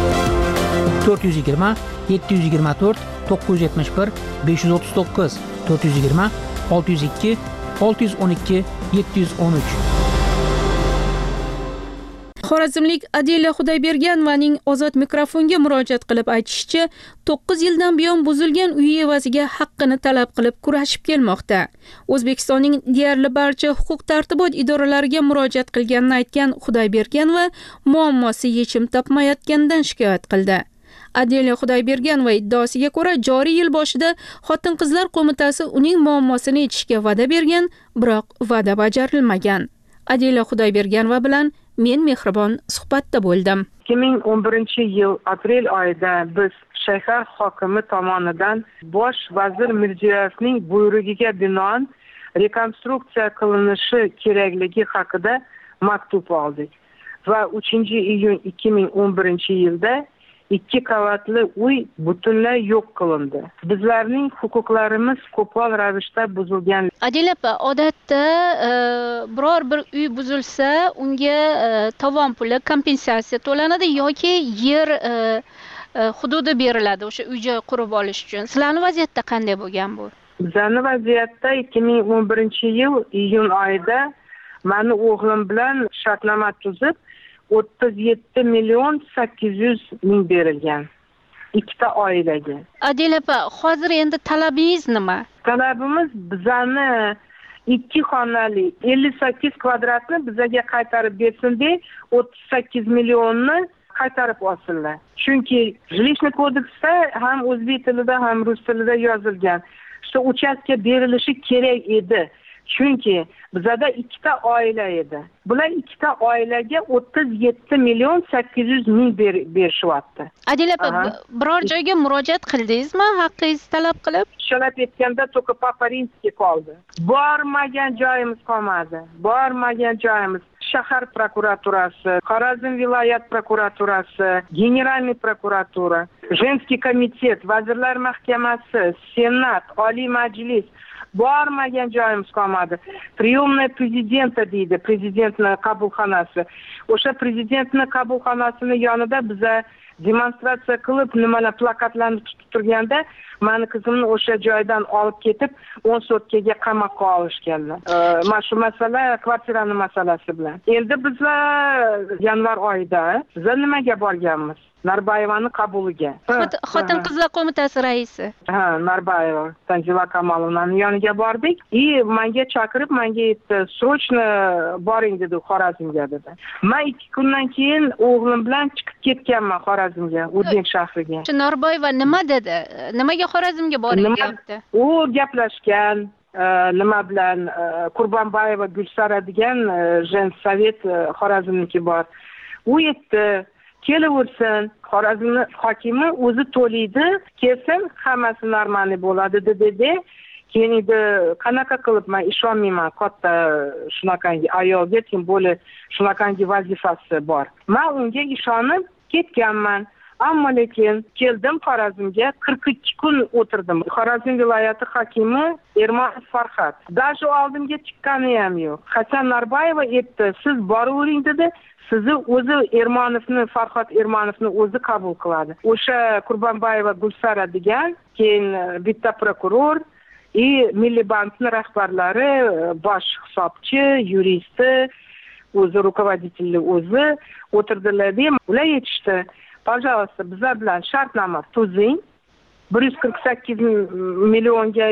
420 724 971 539 420 602 612 713. Xorazmlik Adela Xudoyberganovaning Ozod mikrofonga murojaat qilib aytishicha, 9 yildan buyon buzilgan uyi evaziga haqqini talab qilib kurashib kelmoqda. O'zbekistonning deyarli barcha huquq-tartibot idoralariga murojaat qilganini aytgan Xudoyberganova muammosi yechim topmayotganidan shikoyat qildi. Adela Xudoyberganova iddaosiga ko'ra, joriy yil boshida Xotin-qizlar qo'mitasi uning muammosini yechishga va'da bergan, biroq va'da bajarilmagan. Adela Xudoyberganova bilan men Mehribon suhbatda bo'ldim. 2011-yil aprel oyida biz shahar hokimi tomonidan bosh vazir Mirziyoyevning buyrug'iga binoan rekonstruksiya qilinishi kerakligi haqida maktub oldik va 3-iyun 2011-yilda 2 qavatli uy butunlay yo'q qilindi. Bizlarning huquqlarimiz qo'pol ravishda buzilgan. Adela opa, odatda biror bir uy buzilsa, unga tovon puli kompensatsiya to'lanadi yoki yer hududi beriladi o'sha uy-joy qurib olish uchun. Sizlarning vaziyatda qanday bo'lgan bu? Bizning vaziyatda 2011-yil iyun oyida meni o'g'lim bilan shartnoma tuzib 37 million 800 ming berilgan. Ikkita oilaga. Adela opa, hozir endi talabingiz nima? Talabimiz bizani 2 xonali 58 kvadratni bizga qaytarib bersin-de, 38 millionni qaytarib olsinlar. Chunki Жилищный kodeksda ham o'zbek tilida ham rus tilida yozilgan. Shu uchastka berilishi kerak edi. Chunki bizada 2 oila edi. Bular 2 oilaga 37 million 800 ming berishyapti. Adela opa, biror joyga murojaat qildingizmi haqqingizni talab qilib? Shalab etganda только Papa Rimskiy qoldi. Bormagan joyimiz qolmadi. Bormagan joyimiz. Shahar prokuraturasi, Xorazm viloyat prokuraturasi, Generalniy prokuratura, Женский komitet, Vazirlar mahkamasi, Senat, Oliy Majlis bormagan joyimiz qolmadi. Priyomniy prezidenta deydi, prezidentning qabulxonasi. O'sha prezidentning qabulxonasining yonida biza demonstratsiya qilib, nimalar plakatlarni tutib turganda, meni qizimni o'sha joydan olib ketib, 10 sutkaga qamoqqa olishganlar. Mana shu masala kvartiraning masalasi bilan. Endi bizlar yanvar oyida biz nimaga borganmiz? Narbayevani qabuliga. Xotin-qizlar qo'mitasi raisi. Narbayeva, Tanzila Kamolovnaning yoniga bordik. Menga chaqirib, menga aytdi, "Срочно boring" dedi Xorazmga dedi. Men 2 kundan keyin o'g'lim bilan chiqib ketganman Xorazmga, Urganch shahriga. Narbayeva nima dedi? Nimaga Xorazmga boring deyapti? U gaplashgan nima bilan Qurbonboyeva Gulsara degan Женsovet Xorazmniki bor. U aytdi, kelaversin, Xorazmni hokimi o'zi to'laydi, kelsin, hammasi normal bo'ladi dedi. Keyin edi qanaqa qilib men ishonmayman, katta shunaqangi ayolga, tim bo'li shunaqangi vazifasi bor. Men unga ishonib ketganman. Ammo lekin keldim Xorazmga, 42 kun o'tirdim. Xorazm viloyati hokimi Ermonov Farhod. Даже oldimga chiqqani ham yo'q. Hasan Narbayeva aytdi, "Siz boravering" dedi. Sizni o'zi Farhod Ermonovni o'zi qabul qiladi. O'sha Qurbonboyeva Gulsara degan, keyin bitta prokuror, Milliy bankning rahbarlari, bosh hisobchi, yuristi, o'zi rukovoditelli o'zi o'tirdilar-da, ular aytishdi, "Пожалуйста, bizlar bilan shartnoma tuzing. 148 millionga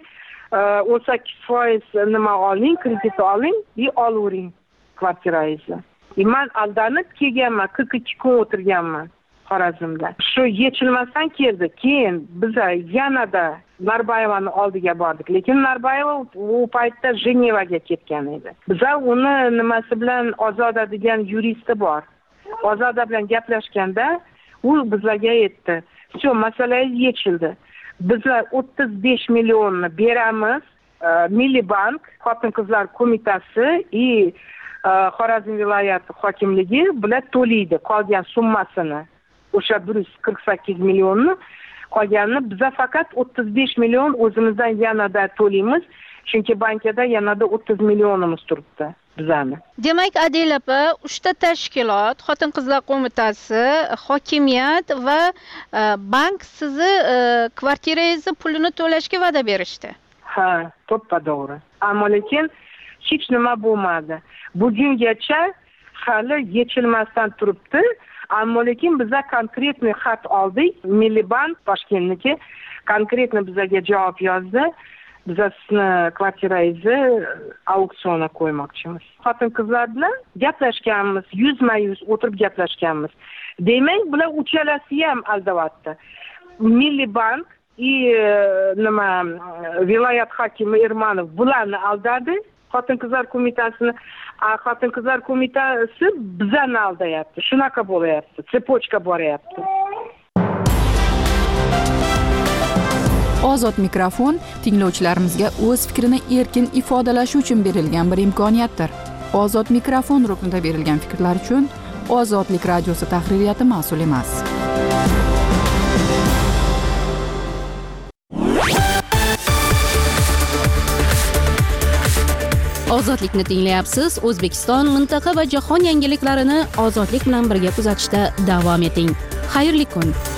18% nima oling, kredit oling, olavering kvartirangizni." Men aldanib kelganman, 42 kun o'tirganman Xorazmda. Shu yechilmasdan keldi. Keyin biz yanada Narbayevani oldiga bordik. Lekin Narbayeva u paytda Jenevaga ketgan edi. Biz uni nimasi bilan Ozoda degan yuristi bor. Ozoda bilan gaplashganda u bizlarga aytdi, "Shu masalangiz yechildi. Bizlar 35 millionni beramiz. Milliy bank, Xotin-qizlar qo'mitasi Xorazm viloyati hokimligi bular to'laydi qolgan summasini. O'sha 148 millionni qolganini biz faqat 35 million o'zimizdan yanada to'laymiz, chunki bankada yanada 30 millionimiz turibdi bizani." Demak, Adela opa, 3 ta tashkilot, Xotin-qizlar qo'mitasi, hokimiyat va bank sizni kvartirangizni pulini to'lashga va'da berishdi. Ha, to'ppa to'g'ri. Ammo lekin hech nima bo'lmadi. Bugungacha hali yechilmasdan turibdi. Ammo lekin biza konkretniy xat oldik. Milliy bank Toshkentniki konkretniy bizaga javob yozdi. Biza sizni kvartirangizni auksionga qo'ymoqchimiz. Xotin-qizlar bilan gaplashganmiz, yuzma-yuz o'tirib gaplashganmiz. Demak, bular uchalasi ham aldavatdi. Milliy bank viloyat hokimi Ermanov bularni aldadi. Xotin-qizlar qo'mitasini, Xotin-qizlar qo'mitasi bizani aldayapti. Shunaqa bo'layapti. Sepochka boryapti. Ozod mikrofon tinglovchilarimizga o'z fikrini erkin ifodalashi uchun berilgan bir imkoniyatdir. Ozod mikrofon ruknida berilgan fikrlar uchun Ozodlik radiosi tahririyati mas'ul emas. Ozodlikni tinglayapsiz. O'zbekiston, mintaqa va jahon yangiliklarini ozodlik bilan birga kuzatishda davom eting. Xayrli kun.